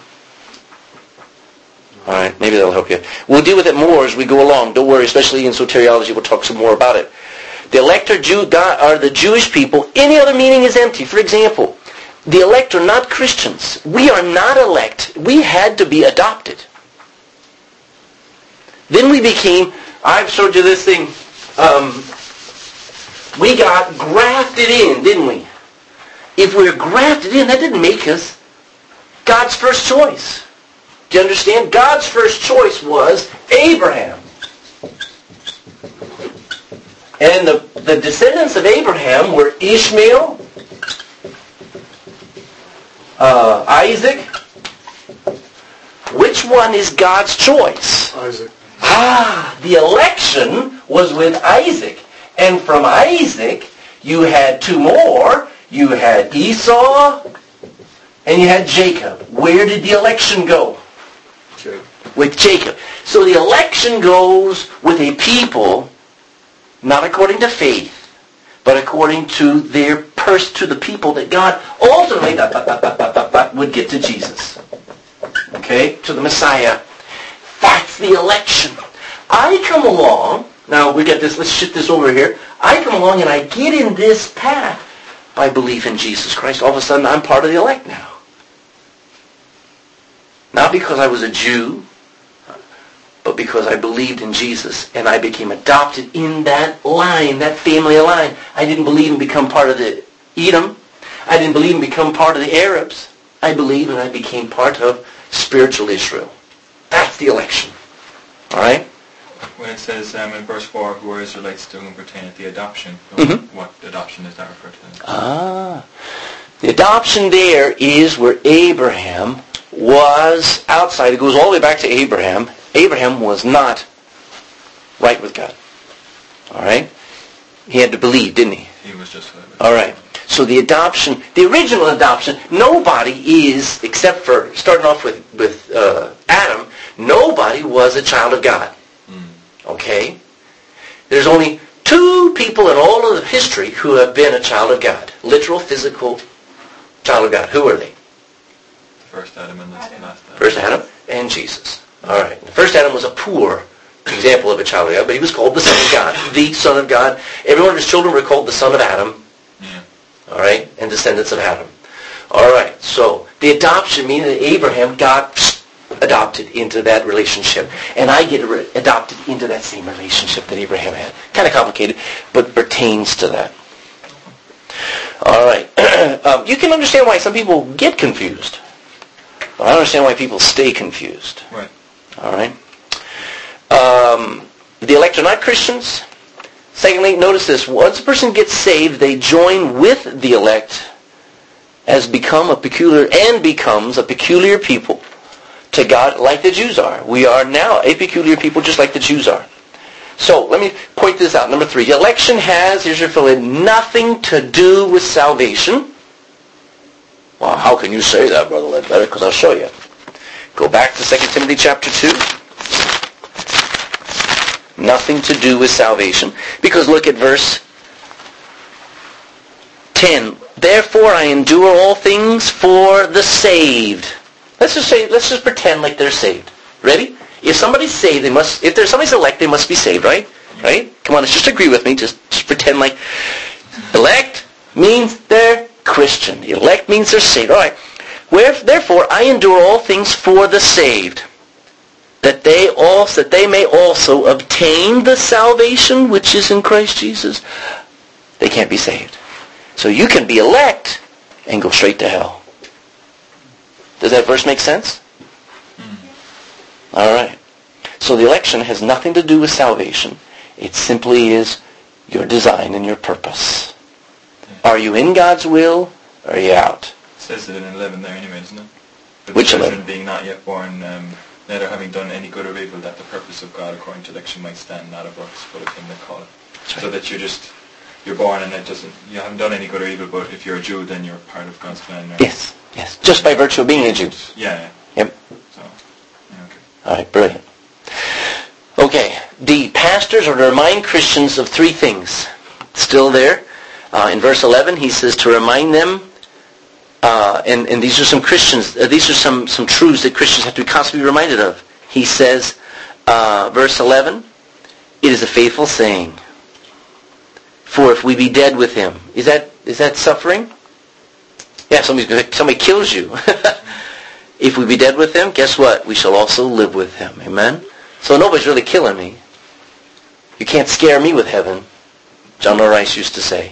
All right, maybe that'll help you. We'll deal with it more as we go along. Don't worry, especially in soteriology, we'll talk some more about it. The elect are, Jew, God, are the Jewish people. Any other meaning is empty. For example, the elect are not Christians. We are not elect. We had to be adopted. Then we became, I've showed you this thing, um, we got grafted in, didn't we? If we were grafted in, that didn't make us God's first choice. Do you understand? God's first choice was Abraham. And the, the descendants of Abraham were Ishmael, uh, Isaac. Which one is God's choice?
Isaac.
Ah, the election was with Isaac. And from Isaac, you had two more. You had Esau and you had Jacob. Where did the election go?
Jacob.
With Jacob. So the election goes with a people, not according to faith, but according to their purse, to the people that God ultimately dot, dot, dot, dot, dot, dot, dot, would get to Jesus. Okay? To the Messiah. That's the election. I come along, now we get this, let's shift this over here. I come along and I get in this path by belief in Jesus Christ. All of a sudden I'm part of the elect now. Not because I was a Jew, but because I believed in Jesus and I became adopted in that line, that family line. I didn't believe and become part of the Edom. I didn't believe and become part of the Arabs. I believed and I became part of spiritual Israel. That's the election. All right?
When it says um, in verse four, who are Israelites to whom pertaineth the adoption,
Mm-hmm.
what adoption is that referred to?
Ah. The adoption there is where Abraham was outside. It goes all the way back to Abraham. Abraham was not right with God. All right? He had to believe, didn't he?
He was just...
All right. So the adoption, the original adoption, nobody is, except for starting off with, with uh, Adam, nobody was a child of God. Mm. Okay? There's only two people in all of history who have been a child of God. Literal, physical child of God. Who are they?
The first Adam and the last Adam.
First Adam and Jesus. All right. The first Adam was a poor example of a child of God, but he was called the Son of God, the Son of God. Every one of his children were called the Son of Adam.
Yeah.
All right, and descendants of Adam. All right. So the adoption means that Abraham got adopted into that relationship, and I get re- adopted into that same relationship that Abraham had. Kind of complicated, but pertains to that. All right. um, you can understand why some people get confused, but I don't understand why people stay confused.
Right.
All right. Um, the elect are not Christians. Secondly, notice this. Once a person gets saved, they join with the elect as become a peculiar and becomes a peculiar people to God like the Jews are. We are now a peculiar people just like the Jews are. So, let me point this out. Number three, election has, here's your fill-in, nothing to do with salvation. Well, how can you say that, Brother Ledbetter? Because I'll show you. Go back to Second Timothy chapter two. Nothing to do with salvation. Because look at verse ten. Therefore I endure all things for the saved. Let's just say, let's just pretend like they're saved. Ready? If somebody's saved, they must, if there's somebody's elect, they must be saved, right? Right? Come on, let's just agree with me. Just, just pretend like elect means they're Christian. Elect means they're saved. All right. Where, therefore, I endure all things for the saved, that they also, that they may also obtain the salvation which is in Christ Jesus. They can't be saved. So you can be elect and go straight to hell. Does that verse make sense? All right. So the election has nothing to do with salvation. It simply is your design and your purpose. Are you in God's will, or are you out?
It says it in eleven there anyway, doesn't it? But
Which
the children
eleven?
being not yet born, um, neither having done any good or evil, that the purpose of God according to election might stand, not of works, but of him that calleth.
That's right.
So that you're just, you're born and it doesn't, you haven't done any good or evil, but if you're a Jew, then you're part of God's plan. Or,
Yes, yes. Just by virtue of being a Jew.
Yeah, yeah.
Yep.
So, yeah, okay.
All right, brilliant. Okay, the pastors are to remind Christians of three things. Still there. Uh, in verse eleven, he says to remind them, uh, and, and these are some Christians, uh, these are some, some truths that Christians have to be constantly reminded of. He says, uh, verse eleven, it is a faithful saying, for if we be dead with him. Is that is that suffering? Yeah, somebody, somebody kills you. If we be dead with him, guess what? We shall also live with him. Amen? So nobody's really killing me. You can't scare me with heaven, John Moore Rice used to say.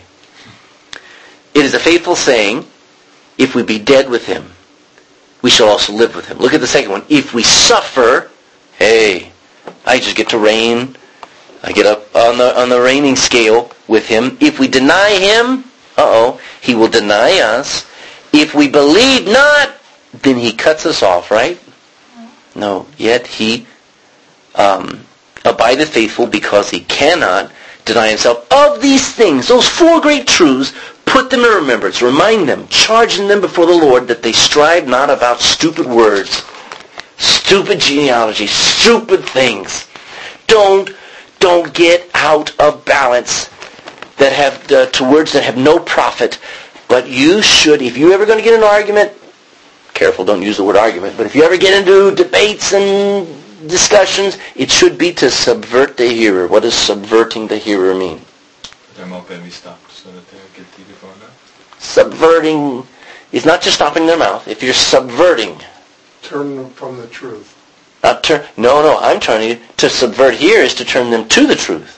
It is a faithful saying, if we be dead with him, we shall also live with him. Look at the second one. If we suffer, hey, I just get to reign. I get up on the on the reigning scale with him. If we deny him, uh-oh, he will deny us. If we believe not, then he cuts us off, right? No, yet he um, abideth faithful because he cannot deny himself. Of these things, those four great truths, put them in remembrance. Remind them, charging them before the Lord that they strive not about stupid words, stupid genealogy, stupid things. Don't, don't get out of balance that have uh, to words that have no profit. But you should, if you're ever going to get in an argument, careful, don't use the word argument, but if you ever get into debates and discussions, it should be to subvert the hearer. What does subverting the hearer mean?
Their mouth may be stopped so that they're guilty before God.
Subverting is not just stopping their mouth. If you're subverting,
Turn them from the truth.
not turn. No, no. I'm turning you to subvert. Here is to turn them to the truth.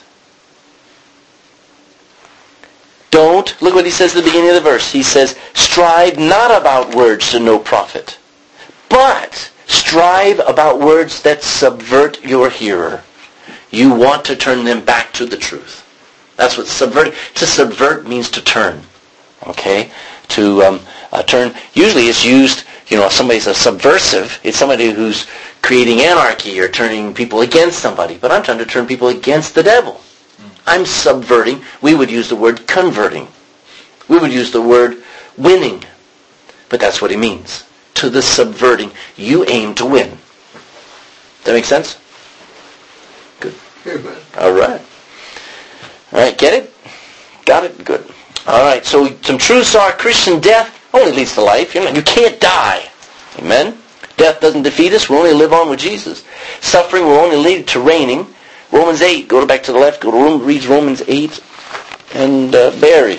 Don't look what he says at the beginning of the verse. He says, "Strive not about words to no profit, but strive about words that subvert your hearer." You want to turn them back to the truth. That's what subverting. To subvert means to turn. Okay, to um, uh, turn. Usually, it's used. You know, if somebody's a subversive, it's somebody who's creating anarchy or turning people against somebody. But I'm trying to turn people against the devil. I'm subverting. We would use the word converting. We would use the word winning. But that's what he means. To the subverting, you aim to win. Does that make sense? Good.
Amen.
All right. All right, get it? Got it? Good. All right, so some truths are Christian death only leads to life. You know, you can't die. Amen? Death doesn't defeat us. We only live on with Jesus. Suffering will only lead to reigning. Romans eight. Go back to the left. Go to Rome, read Romans eight. And uh, Barry.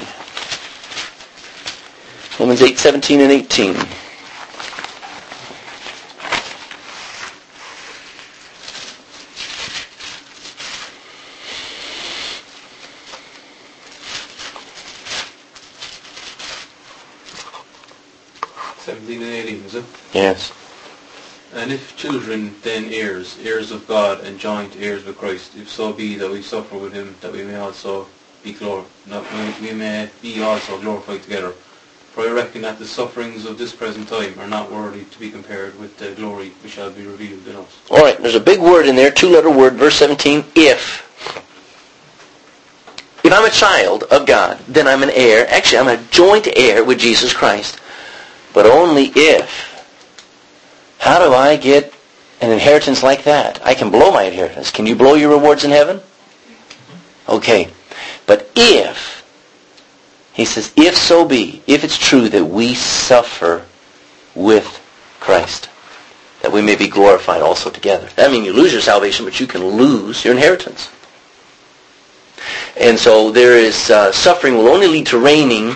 Romans eight, seventeen and eighteen.
seventeen and eighteen, is it?
Yes.
And if children, then heirs, heirs of God, and joint heirs with Christ, if so be that we suffer with him, that we may also be glor- not, we may be also glorified together. For I reckon that the sufferings of this present time are not worthy to be compared with the glory which shall be revealed in us.
All right, there's a big word in there, two-letter word, verse seventeen, if. If I'm a child of God, then I'm an heir. Actually, I'm a joint heir with Jesus Christ. But only if. How do I get an inheritance like that? I can blow my inheritance. Can you blow your rewards in heaven? Okay. But if, he says, if so be, if it's true that we suffer with Christ, that we may be glorified also together. That means you lose your salvation, but you can lose your inheritance. And so there is, uh, suffering will only lead to reigning.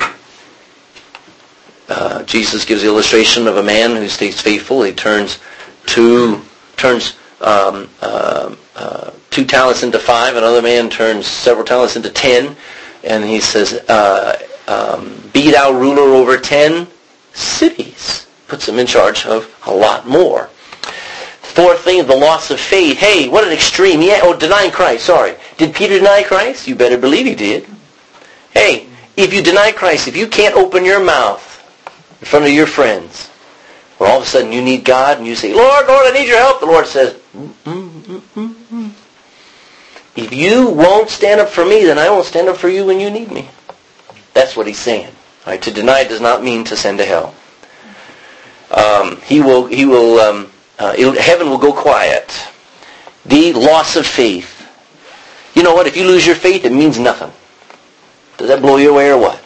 Uh, Jesus gives the illustration of a man who stays faithful. He turns two, turns um, uh, uh, two talents into five. Another man turns several talents into ten. And he says, uh, um, be thou ruler over ten cities. Puts him in charge of a lot more. Fourth thing, the loss of faith. Hey, what an extreme. Yeah, oh, denying Christ, sorry. Did Peter deny Christ? You better believe he did. Hey, if you deny Christ, if you can't open your mouth in front of your friends, when all of a sudden you need God and you say, Lord, Lord, I need your help, the Lord says, mm, mm, mm, mm, mm. If you won't stand up for me, then I won't stand up for you when you need me. That's what he's saying. All right, to deny does not mean to send to hell. Um, he will, he will, um, uh, it'll, heaven will go quiet. The loss of faith. You know what? If you lose your faith, it means nothing. Does that blow you away or what?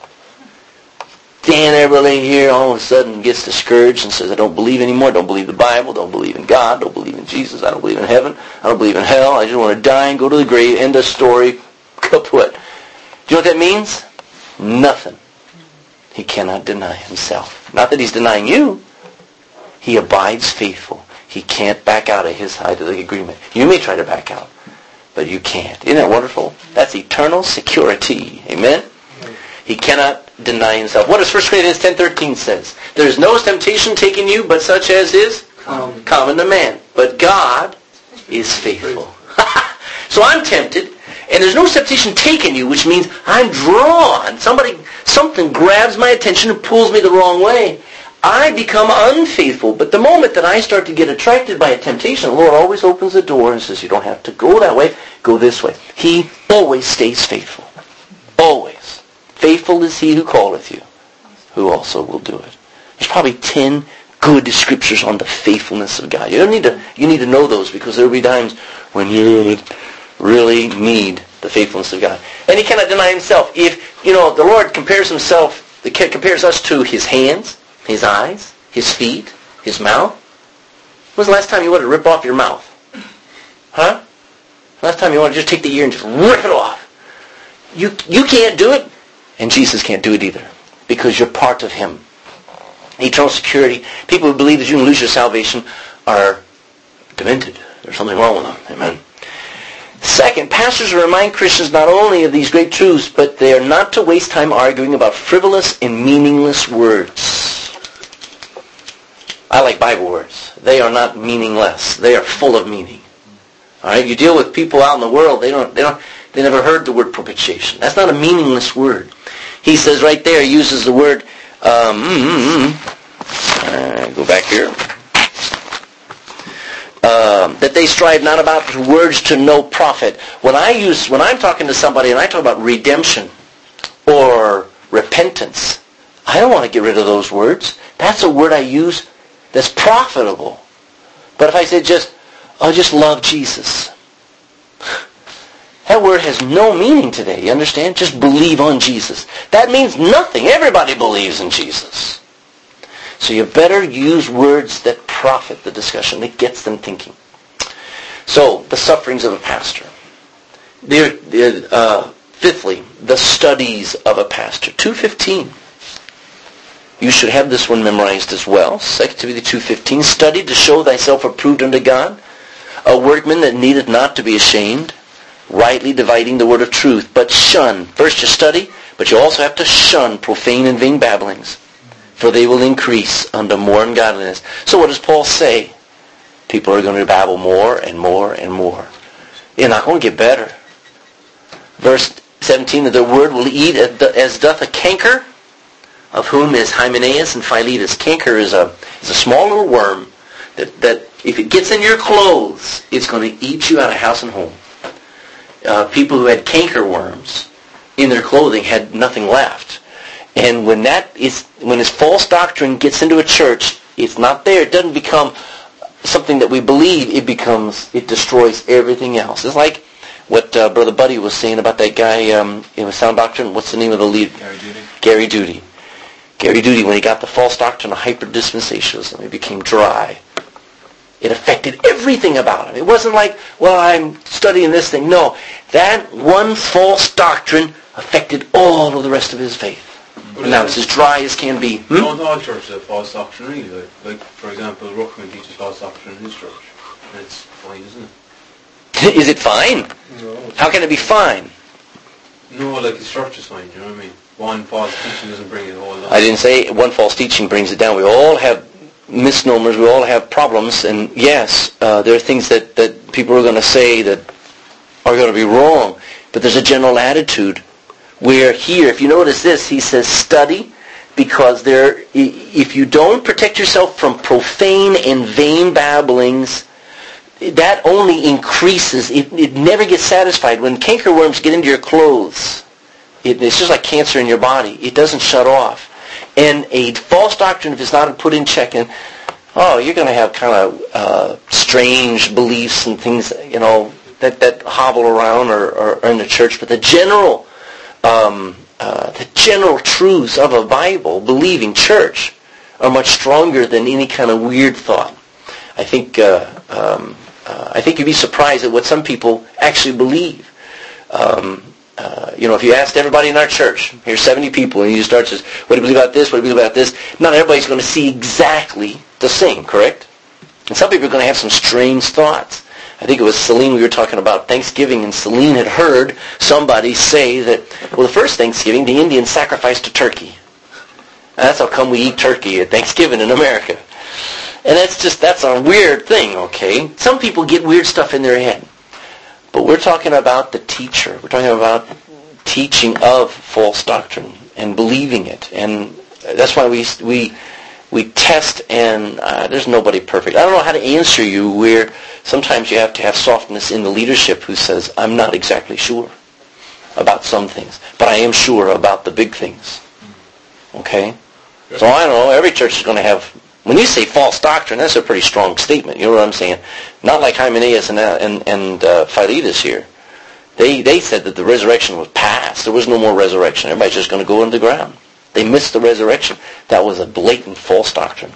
Dan Everly here all of a sudden gets discouraged and says, I don't believe anymore, don't believe the Bible, don't believe in God, don't believe in Jesus, I don't believe in heaven, I don't believe in hell, I just want to die and go to the grave, end of story, kaput. Do you know what that means? Nothing. He cannot deny himself. Not that he's denying you. He abides faithful. He can't back out of his side of the agreement. You may try to back out, but you can't. Isn't that wonderful? That's eternal security. Amen? He cannot deny himself. What does First Corinthians ten thirteen says? There is no temptation taken you, but such as is common, common to man. But God is faithful. So I'm tempted, and there's no temptation taken you, which means I'm drawn. Somebody, something grabs my attention and pulls me the wrong way. I become unfaithful. But the moment that I start to get attracted by a temptation, the Lord always opens the door and says, you don't have to go that way, go this way. He always stays faithful. Always. Faithful is he who calleth you, who also will do it. There's probably ten good scriptures on the faithfulness of God. You don't need to. You need to know those because there will be times when you really need the faithfulness of God. And he cannot deny himself. If you know the Lord compares himself, compares us to his hands, his eyes, his feet, his mouth. When was the last time you wanted to rip off your mouth? Huh? Last time you wanted to just take the ear and just rip it off. You you can't do it. And Jesus can't do it either because you're part of him. Eternal security. People who believe that you can lose your salvation are demented. There's something wrong with them. Amen. Second, pastors remind Christians not only of these great truths, but they are not to waste time arguing about frivolous and meaningless words. I like Bible words. They are not meaningless. They are full of meaning. All right, you deal with people out in the world. They don't. They don't. They never heard the word propitiation. That's not a meaningless word. He says right there, he uses the word, um, uh, go back here, um, that they strive not about words to no profit. When I use, when I'm talking to somebody and I talk about redemption or repentance, I don't want to get rid of those words. That's a word I use that's profitable. But if I say just, oh, just love Jesus. That word has no meaning today, you understand? Just believe on Jesus. That means nothing. Everybody believes in Jesus. So you better use words that profit, the discussion. It gets them thinking. So, the sufferings of a pastor. There, uh, fifthly, the studies of a pastor. two fifteen. You should have this one memorized as well. Second Timothy two fifteen. Study to show thyself approved unto God, a workman that needeth not to be ashamed, rightly dividing the word of truth. But shun. First you study, but you also have to shun profane and vain babblings, for they will increase unto more ungodliness. So what does Paul say? People are going to babble more and more and more. You're not going to get better. Verse seventeen, that the word will eat as doth a canker, of whom is Hymenaeus and Philetus. Canker is a is a small little worm that, that if it gets in your clothes, it's going to eat you out of house and home. Uh, people who had canker worms in their clothing had nothing left. And when that is when this false doctrine gets into a church, it's not there. It doesn't become something that we believe. It becomes it destroys everything else. It's like what uh, Brother Buddy was saying about that guy um, in Sound Doctrine. What's the name of the lead?
Gary Duty.
Gary Duty. Gary Duty, when he got the false doctrine of hyper-dispensationalism, he became dry. It affected everything about him. It wasn't like, well, I'm studying this thing. No, that one false doctrine affected all of the rest of his faith.
Well,
and now it's as dry as can be. Hmm?
Don't all churches have false doctrine really? Like, like for example, Ruckman teaches false doctrine in his church. And it's fine, isn't it?
Is it fine?
No.
How can it be fine?
No, like his church is fine, you know what I mean? One false teaching doesn't bring it all down.
I didn't say one false teaching brings it down. We all have misnomers. We all have problems. And yes, uh, there are things that, that people are going to say that are going to be wrong. But there's a general attitude where here, if you notice this, he says study, because there, if you don't protect yourself from profane and vain babblings, that only increases. It, it never gets satisfied. When cankerworms get into your clothes, it, it's just like cancer in your body. It doesn't shut off. And a false doctrine, if it's not put in check, and oh, you're going to have kind of uh, strange beliefs and things, you know, that, that hobble around or, or, or in the church. But the general, um, uh, the general truths of a Bible believing church are much stronger than any kind of weird thought. I think uh, um, uh, I think you'd be surprised at what some people actually believe. Um, uh, you know, if you asked everybody in our church, here's seventy people, and you start to say, what do you believe about this, what do you believe about this? Not everybody's going to see exactly the same, correct? And some people are going to have some strange thoughts. I think it was Celine, we were talking about Thanksgiving, and Celine had heard somebody say that, well, the first Thanksgiving, the Indians sacrificed a turkey. And that's how come we eat turkey at Thanksgiving in America. And that's just, that's a weird thing, okay? Some people get weird stuff in their head. But we're talking about the teacher. We're talking about teaching of false doctrine and believing it. And that's why we we we test, and uh, there's nobody perfect. I don't know how to answer you where sometimes you have to have softness in the leadership who says, I'm not exactly sure about some things, but I am sure about the big things. Okay? So I don't know, every church is going to have, when you say false doctrine, that's a pretty strong statement. You know what I'm saying? Not like Hymenaeus and uh, and, and uh, Philetus here. They they said that the resurrection was past. There was no more resurrection. Everybody's just going to go into the ground. They missed the resurrection. That was a blatant false doctrine.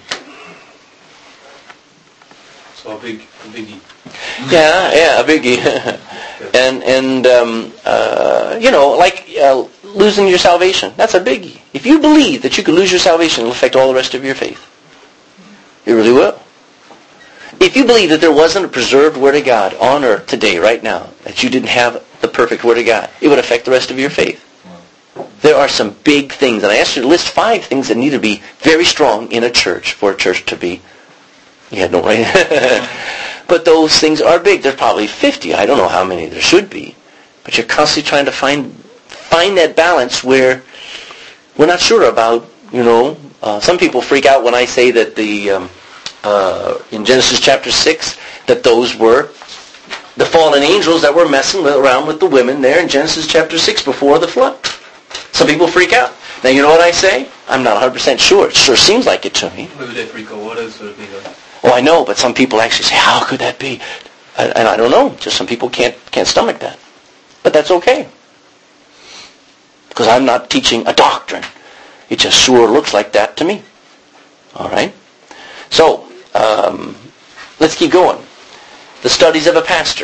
So a big, a biggie.
Yeah, yeah, a biggie. and and um, uh, you know, like uh, losing your salvation. That's a biggie. If you believe that you can lose your salvation, it'll affect all the rest of your faith. It really will. If you believe that there wasn't a preserved Word of God on earth today, right now, that you didn't have the perfect Word of God, it would affect the rest of your faith. There are some big things, and I asked you to list five things that need to be very strong in a church for a church to be. Yeah, no, right? But those things are big. There's probably fifty. I don't know how many there should be. But you're constantly trying to find find that balance where we're not sure about, you know. Uh, some people freak out when I say that the um, uh, in Genesis chapter six that those were the fallen angels that were messing around with the women there in Genesis chapter six before the flood. Some people freak out. Now you know what I say? I'm not one hundred percent sure. It sure seems like it to me.
Why would they freak out? What else would it be like?
Oh, I know, but some people actually say, how could that be? And, and I don't know. Just some people can't can't stomach that. But that's okay. Because I'm not teaching a doctrine. It just sure looks like that to me. All right? So, uh, Um, let's keep going. The studies of a pastor.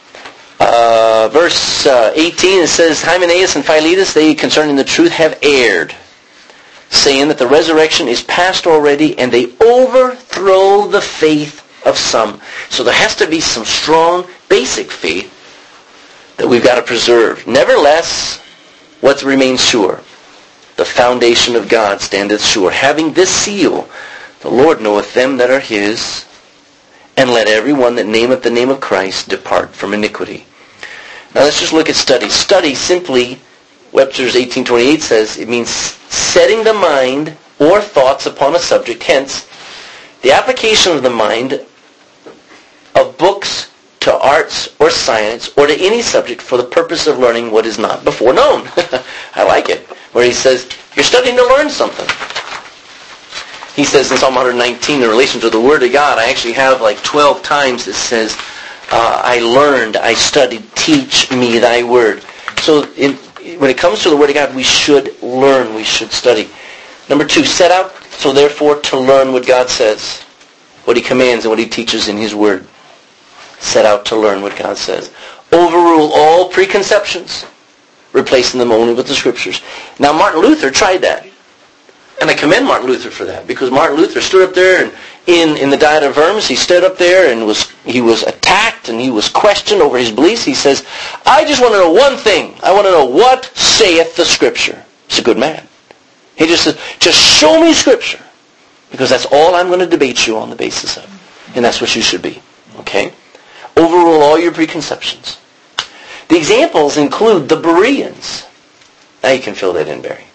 Uh, verse uh, eighteen, it says, Hymenaeus and Philetus, they concerning the truth have erred, saying that the resurrection is past already, and they overthrow the faith of some. So there has to be some strong, basic faith that we've got to preserve. Nevertheless, what remains sure? The foundation of God standeth sure. Having this seal, the Lord knoweth them that are his, and let every one that nameth the name of Christ depart from iniquity. Now let's just look at study. Study simply, Webster's eighteen twenty-eight says, it means setting the mind or thoughts upon a subject. Hence, the application of the mind of books to arts or science or to any subject for the purpose of learning what is not before known. I like it. Where he says, you're studying to learn something. He says in Psalm one nineteen, in relation to the Word of God, I actually have like twelve times it says, uh, I learned, I studied, teach me thy Word. So in, when it comes to the Word of God, we should learn, we should study. Number two, set out, so therefore, to learn what God says, what he commands and what he teaches in his Word. Set out to learn what God says. Overrule all preconceptions, replacing them only with the Scriptures. Now Martin Luther tried that. And I commend Martin Luther for that, because Martin Luther stood up there and in, in the Diet of Worms, he stood up there and was he was attacked and he was questioned over his beliefs. He says, I just want to know one thing. I want to know what saith the Scripture. He's a good man. He just says, just show me Scripture, because that's all I'm going to debate you on the basis of. And that's what you should be. Okay? Overrule all your preconceptions. The examples include the Bereans. Now you can fill that in, Barry.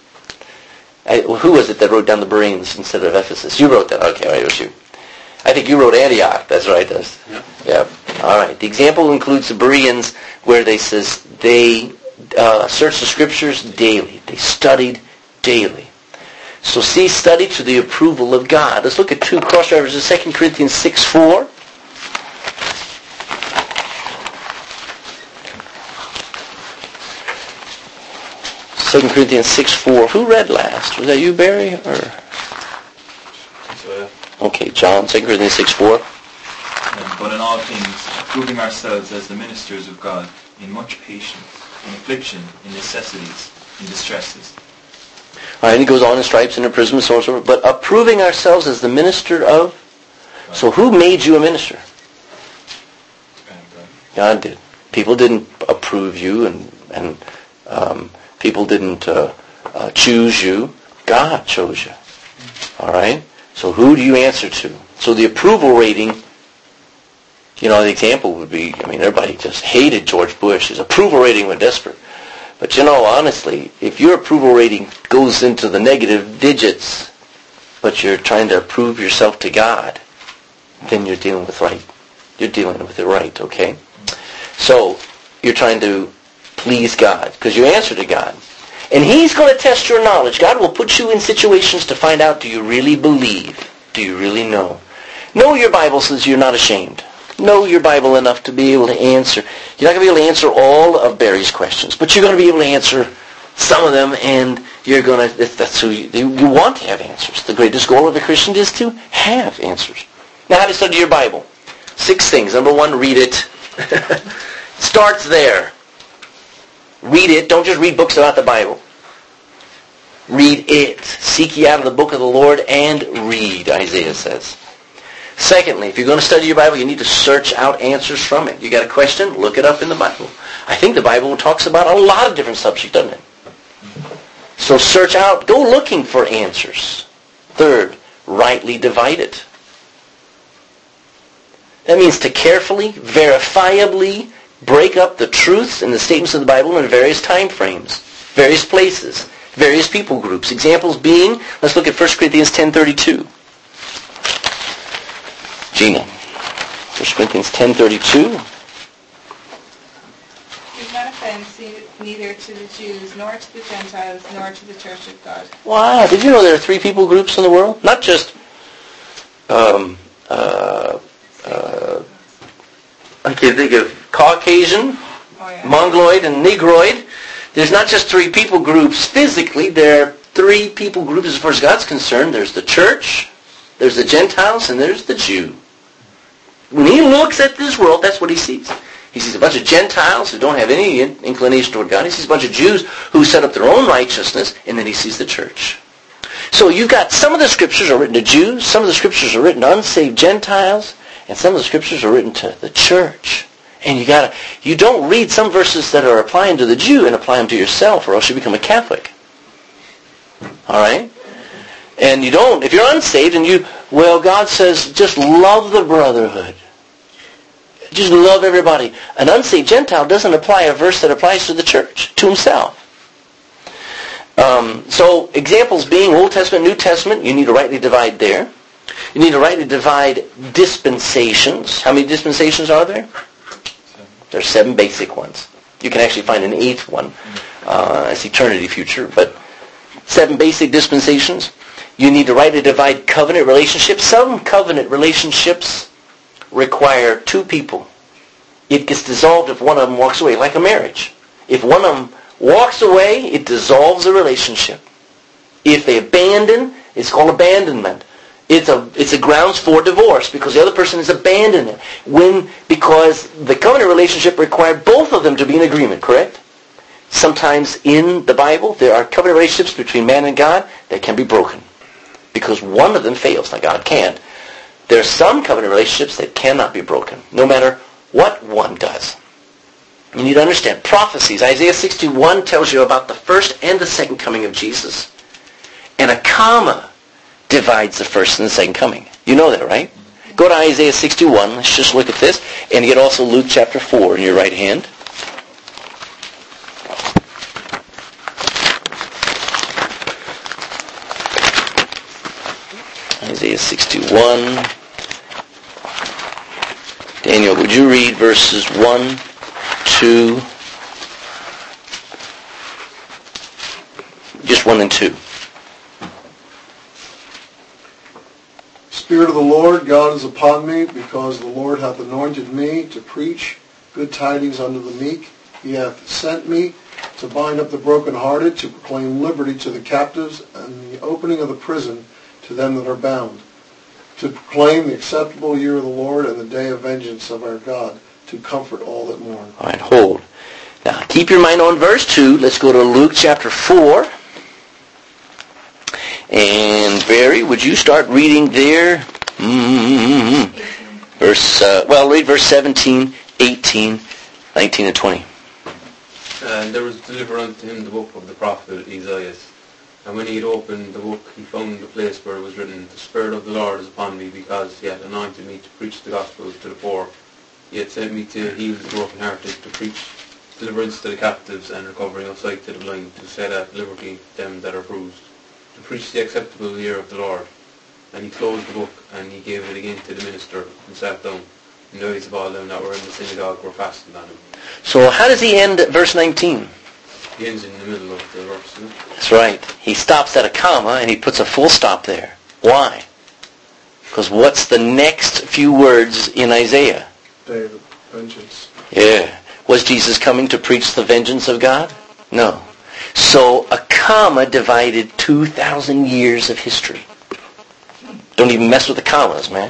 I, who was it that wrote down the Bereans instead of Ephesus? You wrote that. Okay, all right, it was you. I think you wrote Antioch. That's right. That's, yeah. yeah. All right. The example includes the Bereans, where they says they uh, searched the Scriptures daily. They studied daily. So see, study to the approval of God. Let's look at two cross references. Second Corinthians six four. Second Corinthians six four. Who read last? Was that you, Barry? Or okay, John. Second Corinthians six four.
But in all things, proving ourselves as the ministers of God, in much patience, in affliction, in necessities, in distresses.
All right, and he goes on in stripes and in prison and so on and so forth. But approving ourselves as the minister of. So who made you a minister? God did. People didn't approve you, and and. Um, People didn't uh, uh, choose you. God chose you. All right? So who do you answer to? So the approval rating, you know, the example would be, I mean, everybody just hated George Bush. His approval rating was desperate. But, you know, honestly, if your approval rating goes into the negative digits, but you're trying to prove yourself to God, then you're dealing with right. You're dealing with it right, okay? So you're trying to please God, because you answer to God. And he's going to test your knowledge. God will put you in situations to find out, do you really believe? Do you really know? Know your Bible says you're not ashamed. Know your Bible enough to be able to answer. You're not going to be able to answer all of Barry's questions, but you're going to be able to answer some of them, and you're going to, that's who you, you want to have answers. The greatest goal of a Christian is to have answers. Now, how to study your Bible? Six things. Number one, read it. Starts there. Read it. Don't just read books about the Bible. Read it. Seek ye out of the book of the Lord and read, Isaiah says. Secondly, if you're going to study your Bible, you need to search out answers from it. You got a question? Look it up in the Bible. I think the Bible talks about a lot of different subjects, doesn't it? So search out. Go looking for answers. Third, rightly divide it. That means to carefully, verifiably break up the truths and the statements of the Bible in various time frames, various places, various people groups. Examples being, let's look at First Corinthians ten thirty-two. Gina. First Corinthians ten thirty-two.
Give not offense neither to the Jews, nor to the Gentiles, nor to the church of God.
Wow. Did you know there are three people groups in the world? Not just um, uh, uh, I can think of Caucasian, oh, yeah. Mongoloid, and Negroid. There's not just three people groups physically. There are three people groups as far as God's concerned. There's the church, There's the Gentiles and there's the Jew. When he looks at this world, that's what he sees. He sees a bunch of Gentiles who don't have any inclination toward God. He sees a bunch of Jews who set up their own righteousness, and then he sees the church. So you've got some of the scriptures are written to Jews, some of the scriptures are written to unsaved Gentiles, and some of the scriptures are written to the church. And you gotta, you don't read some verses that are applying to the Jew and apply them to yourself, or else you become a Catholic. All right? And you don't, if you're unsaved and you, well, God says, just love the brotherhood. Just love everybody. An unsaved Gentile doesn't apply a verse that applies to the church, to himself. Um, so examples being Old Testament, New Testament, you need to rightly divide there. You need to rightly divide dispensations. How many dispensations are there? There's seven basic ones. You can actually find an eighth one uh, as eternity future, but seven basic dispensations. You need to rightly divide covenant relationships. Some covenant relationships require two people. It gets dissolved if one of them walks away, like a marriage. If one of them walks away, it dissolves the relationship. If they abandon, it's called abandonment. It's a it's a grounds for divorce because the other person is abandoning it. When because the covenant relationship required both of them to be in agreement, correct? Sometimes in the Bible there are covenant relationships between man and God that can be broken because one of them fails. Now God can't. There are some covenant relationships that cannot be broken, no matter what one does. You need to understand prophecies. Isaiah sixty-one tells you about the first and the second coming of Jesus. And a comma divides the first and the second coming. You know that, right? Go to Isaiah sixty-one. Let's just look at this. And you get also Luke chapter four in your right hand. Isaiah sixty-one. Daniel, would you read verses one, two, just one and two.
Spirit of the Lord God is upon me, because the Lord hath anointed me to preach good tidings unto the meek. He hath sent me to bind up the brokenhearted, to proclaim liberty to the captives, and the opening of the prison to them that are bound, to proclaim the acceptable year of the Lord and the day of vengeance of our God, to comfort all that mourn.
All right, hold. Now, keep your mind on verse two. Let's go to Luke chapter four. And Barry, would you start reading there? Mm-hmm. Verse, uh, well, read verse seventeen, eighteen, nineteen, and twenty.
And there was delivered unto him the book of the prophet Isaiah. And when he had opened the book, he found the place where it was written, The Spirit of the Lord is upon me, because he hath anointed me to preach the gospel to the poor. He hath sent me to heal the brokenhearted, to preach deliverance to the captives, and recovering of sight to the blind, to set at liberty them that are bruised, to preach the acceptable year of the Lord. And he closed the book, and he gave it again to the minister, and sat down. And the eyes of all them that were in the synagogue were fastened on him.
So how does he end at verse nineteen?
He ends in the middle of the verse, isn't it?
That's right. He stops at a comma, and he puts a full stop there. Why? Because what's the next few words in Isaiah?
Day of vengeance.
Yeah. Was Jesus coming to preach the vengeance of God? No. So a comma divided two thousand years of history. Don't even mess with the commas, man.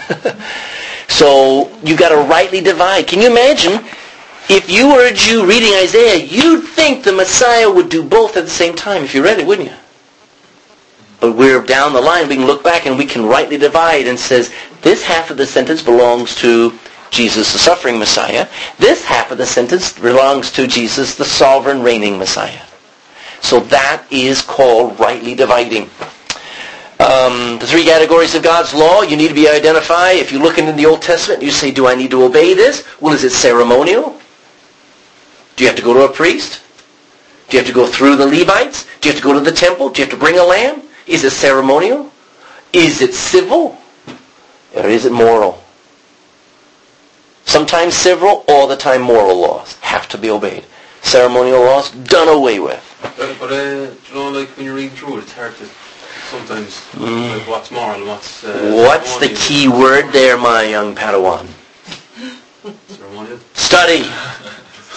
So you got to rightly divide. Can you imagine if you were a Jew reading Isaiah, you'd think the Messiah would do both at the same time if you read it, wouldn't you? But we're down the line. We can look back and we can rightly divide and says, this half of the sentence belongs to Jesus, the suffering Messiah. This half of the sentence belongs to Jesus, the sovereign reigning Messiah. So that is called rightly dividing. Um, the three categories of God's law, you need to be identified. If you look into the Old Testament, you say, do I need to obey this? Well, is it ceremonial? Do you have to go to a priest? Do you have to go through the Levites? Do you have to go to the temple? Do you have to bring a lamb? Is it ceremonial? Is it civil? Or is it moral? Sometimes civil, all the time moral laws have to be obeyed. Ceremonial laws, done away with.
But, but uh, you know, like when you read through it, it's hard to sometimes mm. like what's moral and what's uh,
what's the key word there, my young Padawan?
Ceremonial.
Study.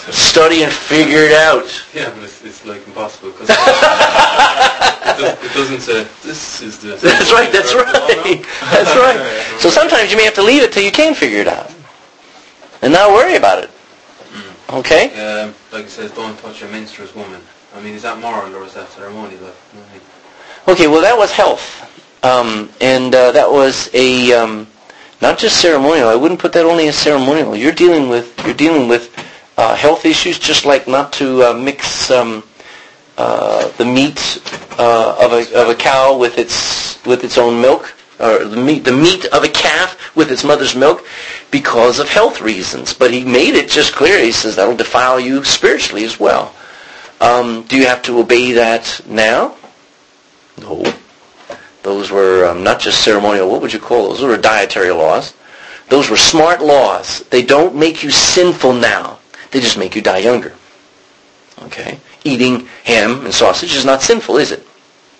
Study and figure it out.
Yeah, but it's, it's like impossible because it, does, it doesn't say this is the.
That's right. That's right. That's right. So sometimes you may have to leave it till you can figure it out, and not worry about it. Okay.
Um, like it says, don't touch a menstruous woman. I mean, is that moral or is that ceremonial? Like,
Okay. Well, that was health, um, and uh, that was a um, not just ceremonial. I wouldn't put that only as ceremonial. You're dealing with you're dealing with uh, health issues, just like not to uh, mix um, uh, the meat uh, of a of a cow with its with its own milk, or the meat the meat of a calf with its mother's milk, because of health reasons. But he made it just clear. He says that'll defile you spiritually as well. Um, do you have to obey that now? No. Those were um, not just ceremonial. What would you call those? Those were dietary laws. Those were smart laws. They don't make you sinful now. They just make you die younger. Okay? Eating ham and sausage is not sinful, is it?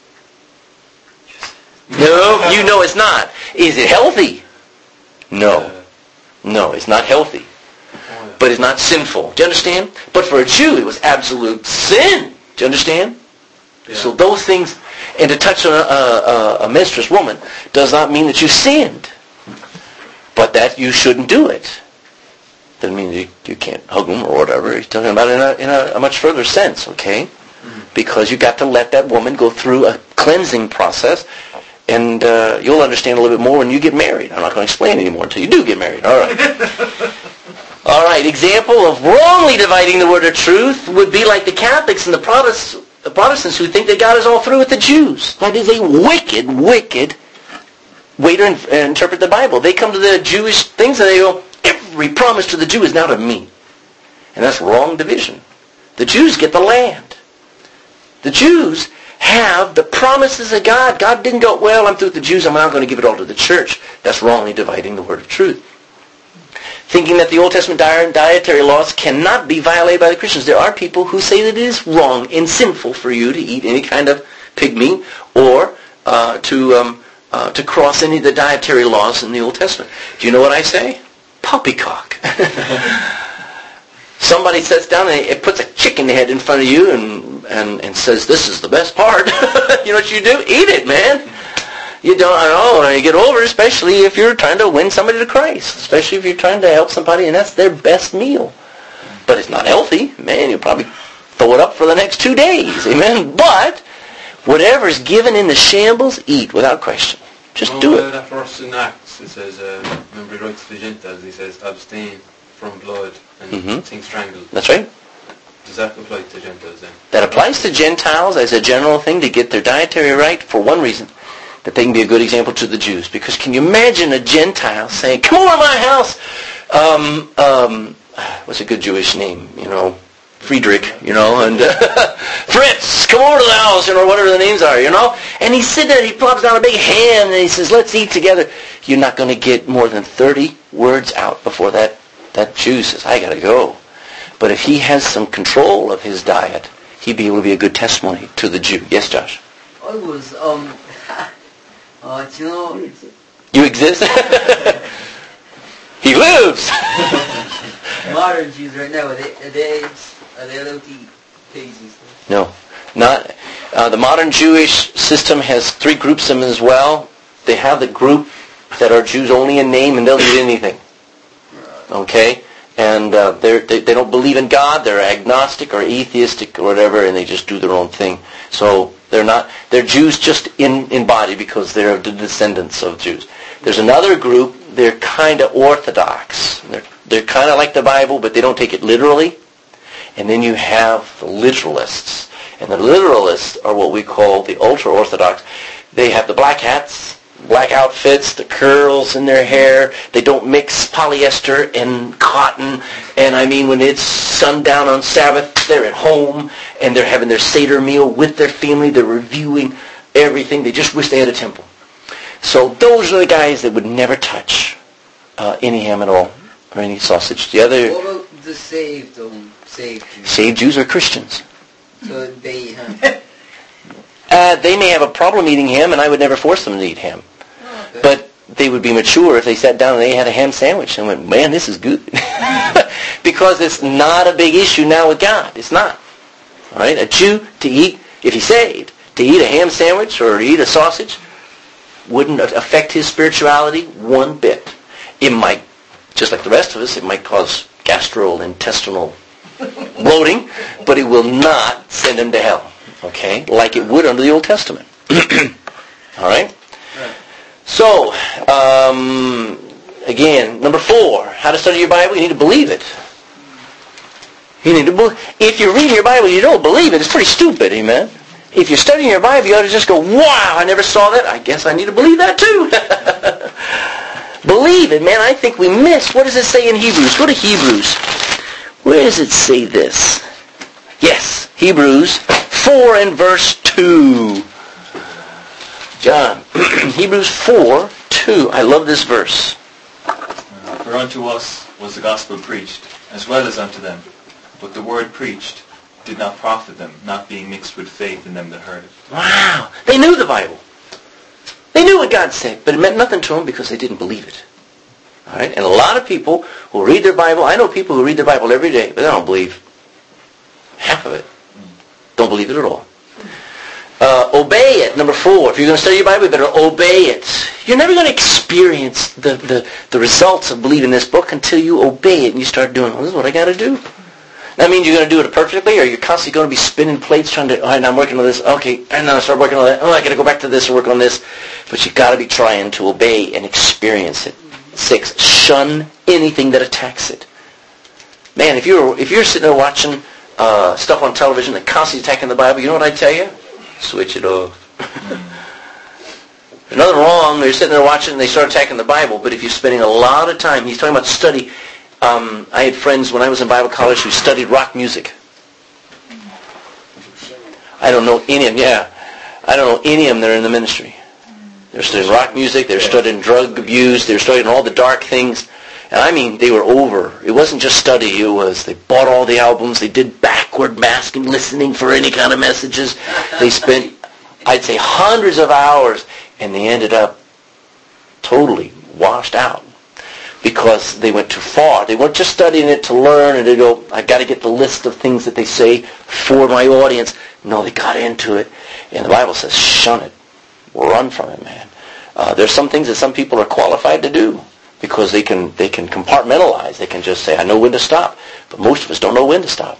No, you know it's not. Is it healthy? No. No, it's not healthy. But it's not sinful. Do you understand? But for a Jew, it was absolute sin. Do you understand? Yeah. So those things, and to touch a, a, a menstruous woman does not mean that you sinned. But that you shouldn't do it. Doesn't mean you, you can't hug them or whatever. He's talking about it in a, in a, a much further sense, okay? Mm-hmm. Because you got to let that woman go through a cleansing process, and uh, you'll understand a little bit more when you get married. I'm not going to explain anymore until you do get married. All right. All right. Example of wrongly dividing the word of truth would be like the Catholics and the Protestants, the Protestants who think that God is all through with the Jews. That is a wicked, wicked way to in, interpret the Bible. They come to the Jewish things and they go, every promise to the Jew is now to me. And that's wrong division. The Jews get the land. The Jews have the promises of God. God didn't go, well, I'm through with the Jews, I'm now going to give it all to the church. That's wrongly dividing the word of truth. Thinking that the Old Testament dietary laws cannot be violated by the Christians. There are people who say that it is wrong and sinful for you to eat any kind of pig meat or uh, to um, uh, to cross any of the dietary laws in the Old Testament. Do you know what I say? Poppycock. Somebody sits down and it puts a chicken head in front of you and, and, and says, this is the best part. You know what you do? Eat it, man. You don't know, when you get older, especially if you're trying to win somebody to Christ, especially if you're trying to help somebody and that's their best meal. But it's not healthy. Man, you'll probably throw it up for the next two days. Amen? But whatever's given in the shambles, eat without question. Just
well,
do
uh,
it.
That verse in Acts, it says, uh, remember he writes to the Gentiles, he says, abstain from blood and
Mm-hmm.
things strangled.
That's right.
Does that apply to Gentiles then?
That applies to Gentiles as a general thing to get their dietary right for one reason, that they can be a good example to the Jews. Because can you imagine a Gentile saying, come over to my house, um, um, what's a good Jewish name, you know, Friedrich, you know, and uh, Fritz, come over to the house, you know, whatever the names are, you know. And he's sitting there, he plops down a big ham, and he says, let's eat together. You're not going to get more than thirty words out before that, that Jew says, I got to go. But if he has some control of his diet, he'd be able to be a good testimony to the Jew. Yes, Josh?
I was, um, uh, do you know...
You exist? He lives!
Modern Jews right now, are they, are they, are they allowed to eat pigs and stuff?
No. Not, uh, the modern Jewish system has three groups of them as well. They have the group that are Jews only in name, and they'll eat anything. Okay? And uh, they they don't believe in God. They're agnostic or atheistic or whatever, and they just do their own thing. So they're not, they're Jews just in, in body because they're the descendants of Jews. There's another group, they're kind of orthodox. They're, they're kind of like the Bible, but they don't take it literally. And then you have the literalists. And the literalists are what we call the ultra-orthodox. They have the black hats, black outfits, the curls in their hair. They don't mix polyester and cotton. And I mean, when it's sundown on Sabbath, they're at home and they're having their Seder meal with their family. They're reviewing everything. They just wish they had a temple. So those are the guys that would never touch uh, any ham at all or any sausage. The other...
What about the saved, um, saved Jews?
Saved Jews are Christians.
So they eat ham?
Uh, they may have a problem eating ham, and I would never force them to eat ham.
Oh, okay.
But they would be mature if they sat down and they had a ham sandwich and went, man, this is good. Because it's not a big issue now with God. It's not. All right? A Jew to eat, if he's saved, to eat a ham sandwich or eat a sausage wouldn't affect his spirituality one bit. It might, just like the rest of us, it might cause gastrointestinal bloating, but it will not send him to hell. Okay? Like it would under the Old Testament. All right? So, um, again, number four, how to study your Bible, you need to believe it. You need to believe. If you're reading your Bible and you don't believe it, it's pretty stupid, amen? If you're studying your Bible, you ought to just go, wow, I never saw that. I guess I need to believe that too. Believe it, man. I think we missed. What does it say in Hebrews? Go to Hebrews. Where does it say this? Yes, Hebrews four and verse two. John, Hebrews four, two. I love this verse.
For unto us was the gospel preached, as well as unto them. But the word preached did not profit them, not being mixed with faith in them that heard it.
Wow. They knew the Bible. They knew what God said, but it meant nothing to them because they didn't believe it. All right? And a lot of people who read their Bible, I know people who read their Bible every day, but they don't believe half of it. Don't believe it at all. Uh, obey it, number four. If you're going to study your Bible, you better obey it. You're never going to experience the, the, the results of believing this book until you obey it and you start doing, well, this is what I got to do. That means you're going to do it perfectly, or you're constantly going to be spinning plates trying to, all right, now I'm working on this, okay, and then I start working on that, oh, I got to go back to this and work on this. But you've got to be trying to obey and experience it. Six, shun anything that attacks it. Man, if you're if you're sitting there watching uh, stuff on television that constantly attacking the Bible, you know what I tell you? Switch it off. There's nothing wrong. You're sitting there watching and they start attacking the Bible, but if you're spending a lot of time, he's talking about study. Um, I had friends when I was in Bible college who studied rock music. I don't know any of them, yeah. I don't know any of them that are in the ministry. They're studying rock music, they're studying drug abuse, they're studying all the dark things. And I mean, they were over. It wasn't just study, it was, they bought all the albums, they did backward masking, listening for any kind of messages. They spent, I'd say, hundreds of hours, and they ended up totally washed out. Because they went too far. They weren't just studying it to learn and they go, I've got to get the list of things that they say for my audience. No, they got into it. And the Bible says, shun it. Run from it, man. Uh, there's some things that some people are qualified to do because they can they can compartmentalize. They can just say, I know when to stop. But most of us don't know when to stop.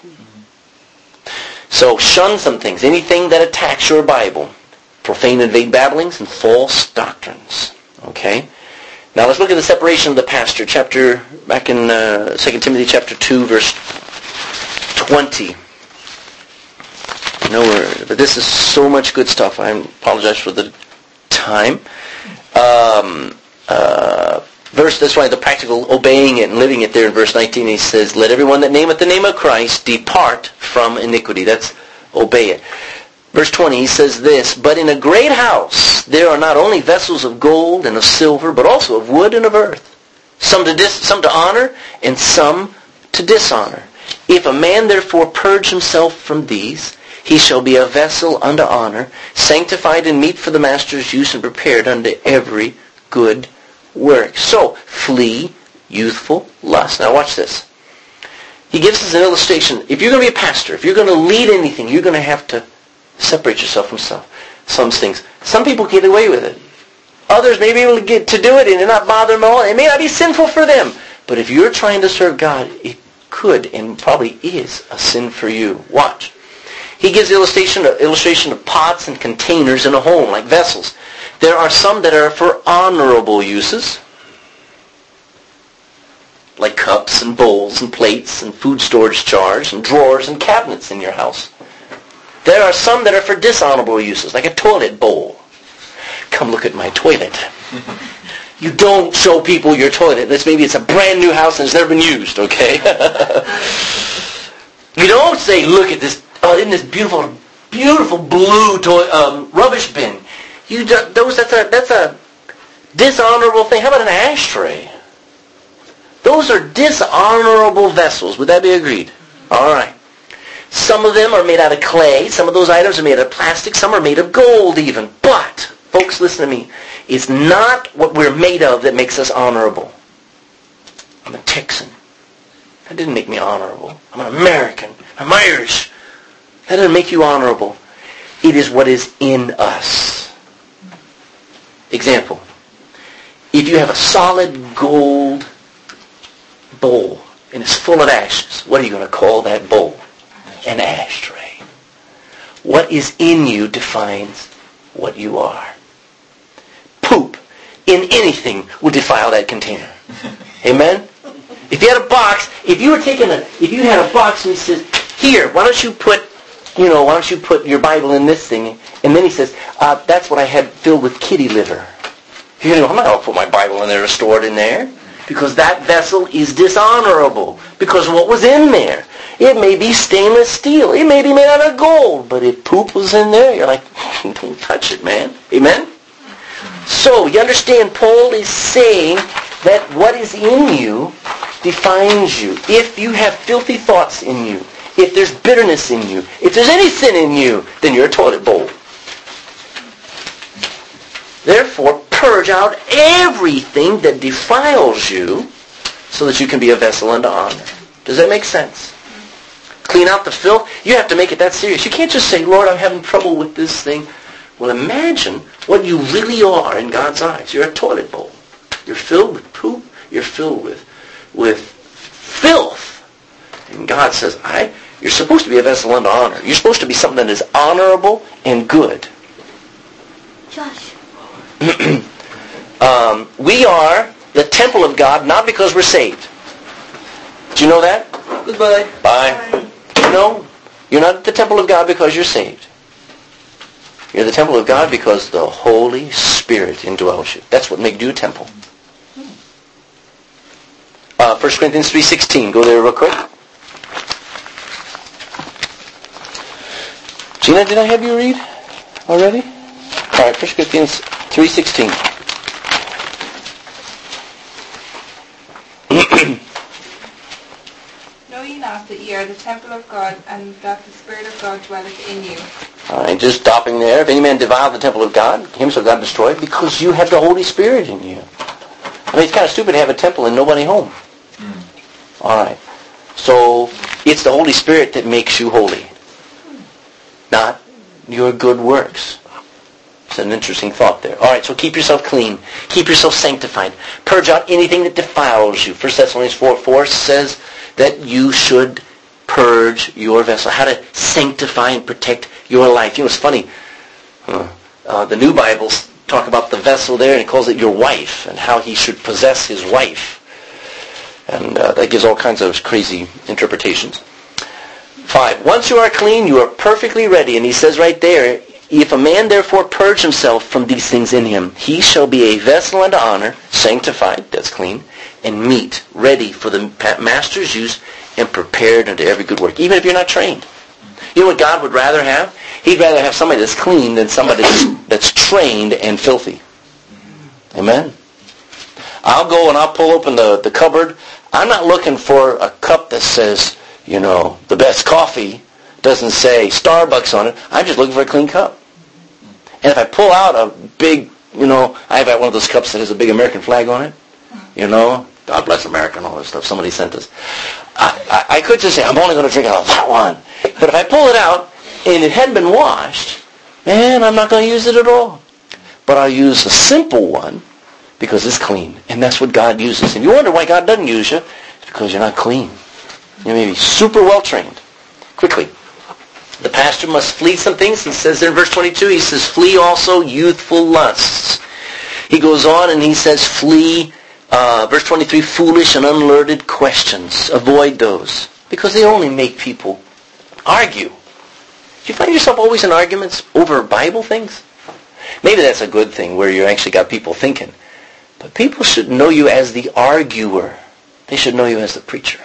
So shun some things. Anything that attacks your Bible. Profane and vague babblings and false doctrines. Okay? Now let's look at the separation of the pastor. Chapter, back in uh, Second Timothy chapter two, verse twenty. Nowhere, but this is so much good stuff. I apologize for the time. Um, uh, verse, that's why the practical obeying it and living it there in verse nineteen, he says, let everyone that nameth the name of Christ depart from iniquity. That's obey it. Verse twenty, he says this, but in a great house there are not only vessels of gold and of silver, but also of wood and of earth, some to dis- some to honor and some to dishonor. If a man therefore purge himself from these, he shall be a vessel unto honor, sanctified and meet for the master's use and prepared unto every good work. So, flee youthful lust. Now watch this. He gives us an illustration. If you're going to be a pastor, if you're going to lead anything, you're going to have to separate yourself from some, some things. Some people get away with it. Others may be able to get to do it and it not bother them at all. It may not be sinful for them. But if you're trying to serve God, it could and probably is a sin for you. Watch. He gives illustration, illustration of pots and containers in a home, like vessels. There are some that are for honorable uses, like cups and bowls and plates and food storage jars and drawers and cabinets in your house. There are some that are for dishonorable uses, like a toilet bowl. Come look at my toilet. You don't show people your toilet. This maybe it's a brand new house and it's never been used, okay? You don't say, look at this, oh, isn't this beautiful, beautiful blue toy, um, rubbish bin. You do, those that's a that's a dishonorable thing. How about an ashtray? Those are dishonorable vessels. Would that be agreed? All right. Some of them are made out of clay. Some of those items are made out of plastic. Some are made of gold even. But, folks, listen to me. It's not what we're made of that makes us honorable. I'm a Texan. That didn't make me honorable. I'm an American. I'm Irish. That doesn't make you honorable. It is what is in us. Example. If you have a solid gold bowl and it's full of ashes, what are you going to call that bowl? An ashtray. What is in you defines what you are. Poop in anything will defile that container. Amen? If you had a box, if you were taking a, if you had a box and he says, here, why don't you put, you know, why don't you put your Bible in this thing? And then he says, uh, that's what I had filled with kitty litter. You're going to go, I'm not going to put my Bible in there or store it in there. Because that vessel is dishonorable. Because what was in there? It may be stainless steel. It may be made out of gold. But if poop was in there, you're like, don't touch it, man. Amen? So, you understand, Paul is saying that what is in you defines you. If you have filthy thoughts in you, if there's bitterness in you, if there's any sin in you, then you're a toilet bowl. Therefore, purge out everything that defiles you so that you can be a vessel unto honor. Does that make sense? Clean out the filth. You have to make it that serious. You can't just say, Lord, I'm having trouble with this thing. Well, imagine what you really are in God's eyes. You're a toilet bowl. You're filled with poop. You're filled with, with filth. And God says, I, you're supposed to be a vessel unto honor. You're supposed to be something that is honorable and good.
Josh.
um, we are the temple of God not because we're saved. Do you know that?
Goodbye.
Bye. No, you're not the temple of God because you're saved. You're the temple of God because the Holy Spirit indwells you. That's what makes you a temple. Uh, First Corinthians three sixteen. Go there real quick. Gina, did I have you read already? All right, First Corinthians three sixteen.
Know ye not that ye are the temple of God, and that the Spirit of God dwelleth in you?
All right, just stopping there. If any man defile the temple of God, him shall God destroy, because you have the Holy Spirit in you. I mean, it's kind of stupid to have a temple and nobody home. Mm. All right. So, it's the Holy Spirit that makes you holy, not your good works. It's an interesting thought there. All right, so keep yourself clean. Keep yourself sanctified. Purge out anything that defiles you. First Thessalonians four four says that you should purge your vessel. How to sanctify and protect your life. You know, it's funny. Huh. Uh, the New Bibles talk about the vessel there, and it calls it your wife, and how he should possess his wife. And uh, that gives all kinds of crazy interpretations. Five, once you are clean, you are perfectly ready. And he says right there, if a man therefore purge himself from these things in him, he shall be a vessel unto honor, sanctified, that's clean, and meet, ready for the master's use, and prepared unto every good work, even if you're not trained. You know what God would rather have? He'd rather have somebody that's clean than somebody that's, that's trained and filthy. Amen? I'll go and I'll pull open the, the cupboard. I'm not looking for a cup that says, you know, the best coffee. Doesn't say Starbucks on it. I'm just looking for a clean cup. And if I pull out a big, you know, I've got one of those cups that has a big American flag on it. You know, God bless America and all this stuff. Somebody sent us. I, I, I could just say, I'm only going to drink out of that one. But if I pull it out and it hadn't been washed, man, I'm not going to use it at all. But I'll use a simple one because it's clean. And that's what God uses. And you wonder why God doesn't use you. It's because you're not clean. You may be super well trained. Quickly. The pastor must flee some things. He says there in verse twenty-two, he says, flee also youthful lusts. He goes on and he says, flee, uh, verse twenty-three, foolish and unlearned questions. Avoid those. Because they only make people argue. Do you find yourself always in arguments over Bible things? Maybe that's a good thing where you actually got people thinking. But people should know you as the arguer. They should know you as the preacher.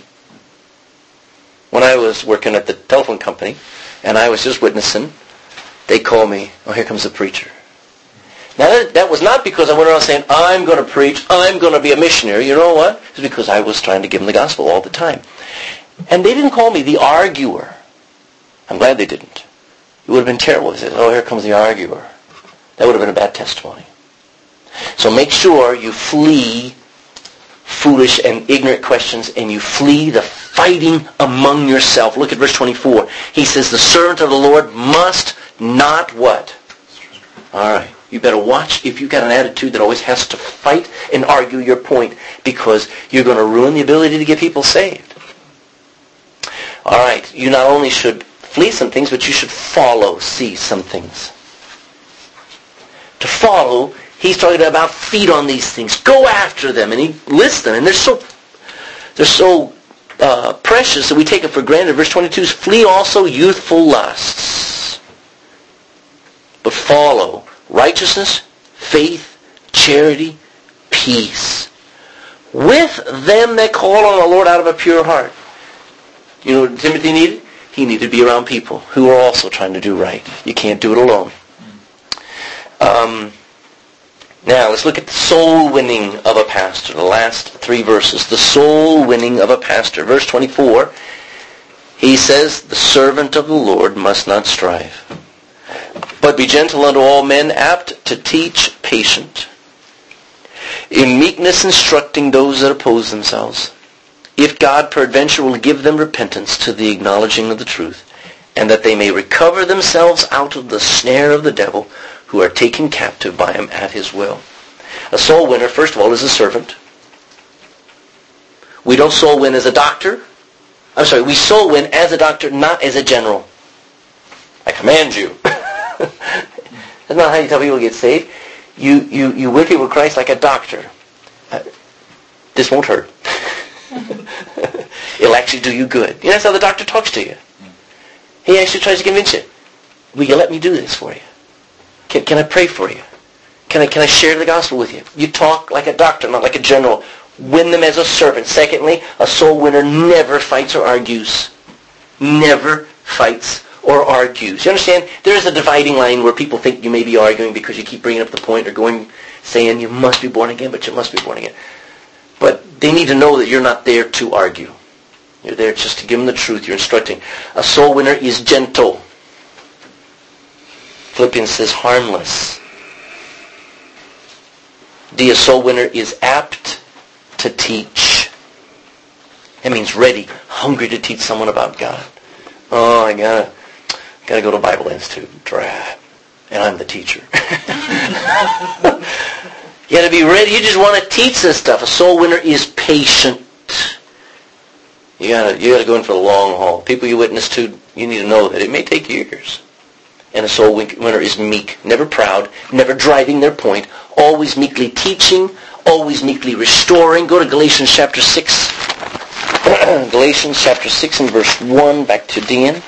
When I was working at the telephone company, and I was just witnessing, they called me, oh, here comes the preacher. Now, that, that was not because I went around saying, I'm going to preach, I'm going to be a missionary. You know what? It's because I was trying to give them the gospel all the time. And they didn't call me the arguer. I'm glad they didn't. It would have been terrible if they said, oh, here comes the arguer. That would have been a bad testimony. So make sure you flee foolish and ignorant questions, and you flee the fighting among yourself. Look at verse twenty-four. He says, the servant of the Lord must not what? All right. You better watch if you've got an attitude that always has to fight and argue your point, because you're going to ruin the ability to get people saved. All right. You not only should flee some things, but you should follow, see some things. To follow, he's talking about feed on these things. Go after them. And he lists them. And they're so, they're so uh, precious that we take it for granted. Verse twenty-two is, flee also youthful lusts, but follow righteousness, faith, charity, peace, with them that call on the Lord out of a pure heart. You know what Timothy needed? He needed to be around people who are also trying to do right. You can't do it alone. Um, now, let's look at the soul winning of a pastor. The last three verses. The soul winning of a pastor. Verse twenty-four, he says, the servant of the Lord must not strive, but be gentle unto all men, apt to teach, patient, in meekness instructing those that oppose themselves, if God peradventure will give them repentance to the acknowledging of the truth, and that they may recover themselves out of the snare of the devil, who are taken captive by him at his will. A soul winner, first of all, is a servant. We don't soul win as a doctor. I'm sorry, we soul win as a doctor, not as a general. I command you. That's not how you tell people to get saved. You, you, you win people to Christ like a doctor. Uh, this won't hurt. It'll actually do you good. You know, that's how the doctor talks to you. He actually tries to convince you. Will you let me do this for you? Can, can I pray for you? Can I, can I share the gospel with you? You talk like a doctor, not like a general. Win them as a servant. Secondly, a soul winner never fights or argues. Never fights or argues. You understand? There is a dividing line where people think you may be arguing because you keep bringing up the point or going, saying you must be born again, but you must be born again. But they need to know that you're not there to argue. You're there just to give them the truth. You're instructing. A soul winner is gentle. Philippians says harmless. D, a soul winner is apt to teach. That means ready, hungry to teach someone about God. Oh, I gotta, gotta go to Bible Institute. Drab. And I'm the teacher. You gotta be ready. You just want to teach this stuff. A soul winner is patient. You gotta, you gotta go in for the long haul. People you witness to, you need to know that it may take years. And a soul winner is meek, never proud, never driving their point, always meekly teaching, always meekly restoring. Go to Galatians chapter six. Galatians chapter six and verse one, back to Dan.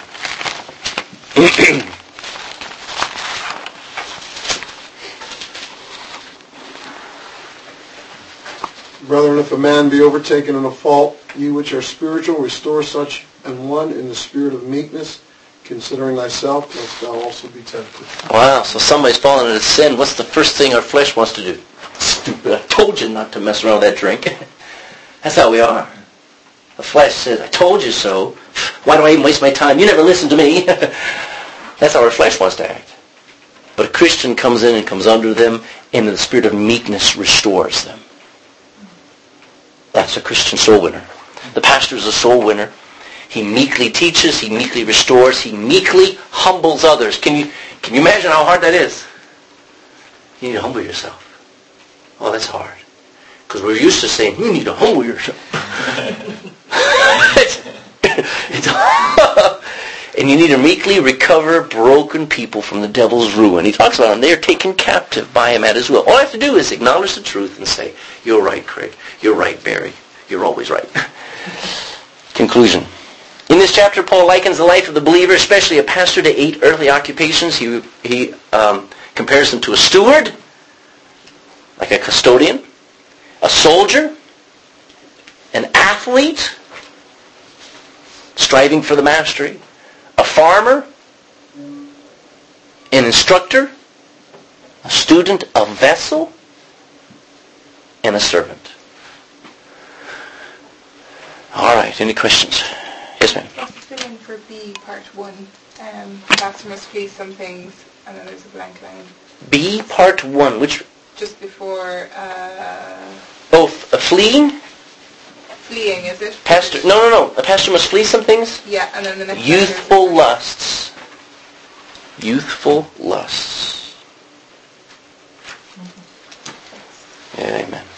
Brethren, if a man be overtaken in a fault, ye which are spiritual, restore such an one in the spirit of meekness, considering thyself, lest thou also be tempted.
Wow, so somebody's fallen into sin. What's the first thing our flesh wants to do? Stupid. I told you not to mess around with that drink. That's how we are. The flesh says, I told you so. Why do I even waste my time? You never listen to me. That's how our flesh wants to act. But a Christian comes in and comes under them, and in the spirit of meekness restores them. That's a Christian soul winner. The pastor is a soul winner. He meekly teaches, he meekly restores, he meekly humbles others. Can you can you imagine how hard that is? You need to humble yourself. Oh, that's hard. Because we're used to saying, you need to humble yourself. it's, it's, and you need to meekly recover broken people from the devil's ruin. He talks about them. They are taken captive by him at his will. All I have to do is acknowledge the truth and say, you're right, Craig. You're right, Barry. You're always right. Conclusion. In this chapter, Paul likens the life of the believer, especially a pastor, to eight earthly occupations. He, he um, compares them to a steward, like a custodian, a soldier, an athlete, striving for the mastery, a farmer, an instructor, a student, a vessel, and a servant. All right, any questions? Yes, ma'am.
Let's fill in for B, part one. Um, pastor must flee some things, and then there's a blank line.
B, part one. Which
just before uh,
Oh, f- uh, fleeing?
fleeing, is it?
Pastor, no, no, no. A pastor must flee some things.
Yeah, and then the next
Youthful
letter is-
lusts. Youthful lusts. Yeah, amen.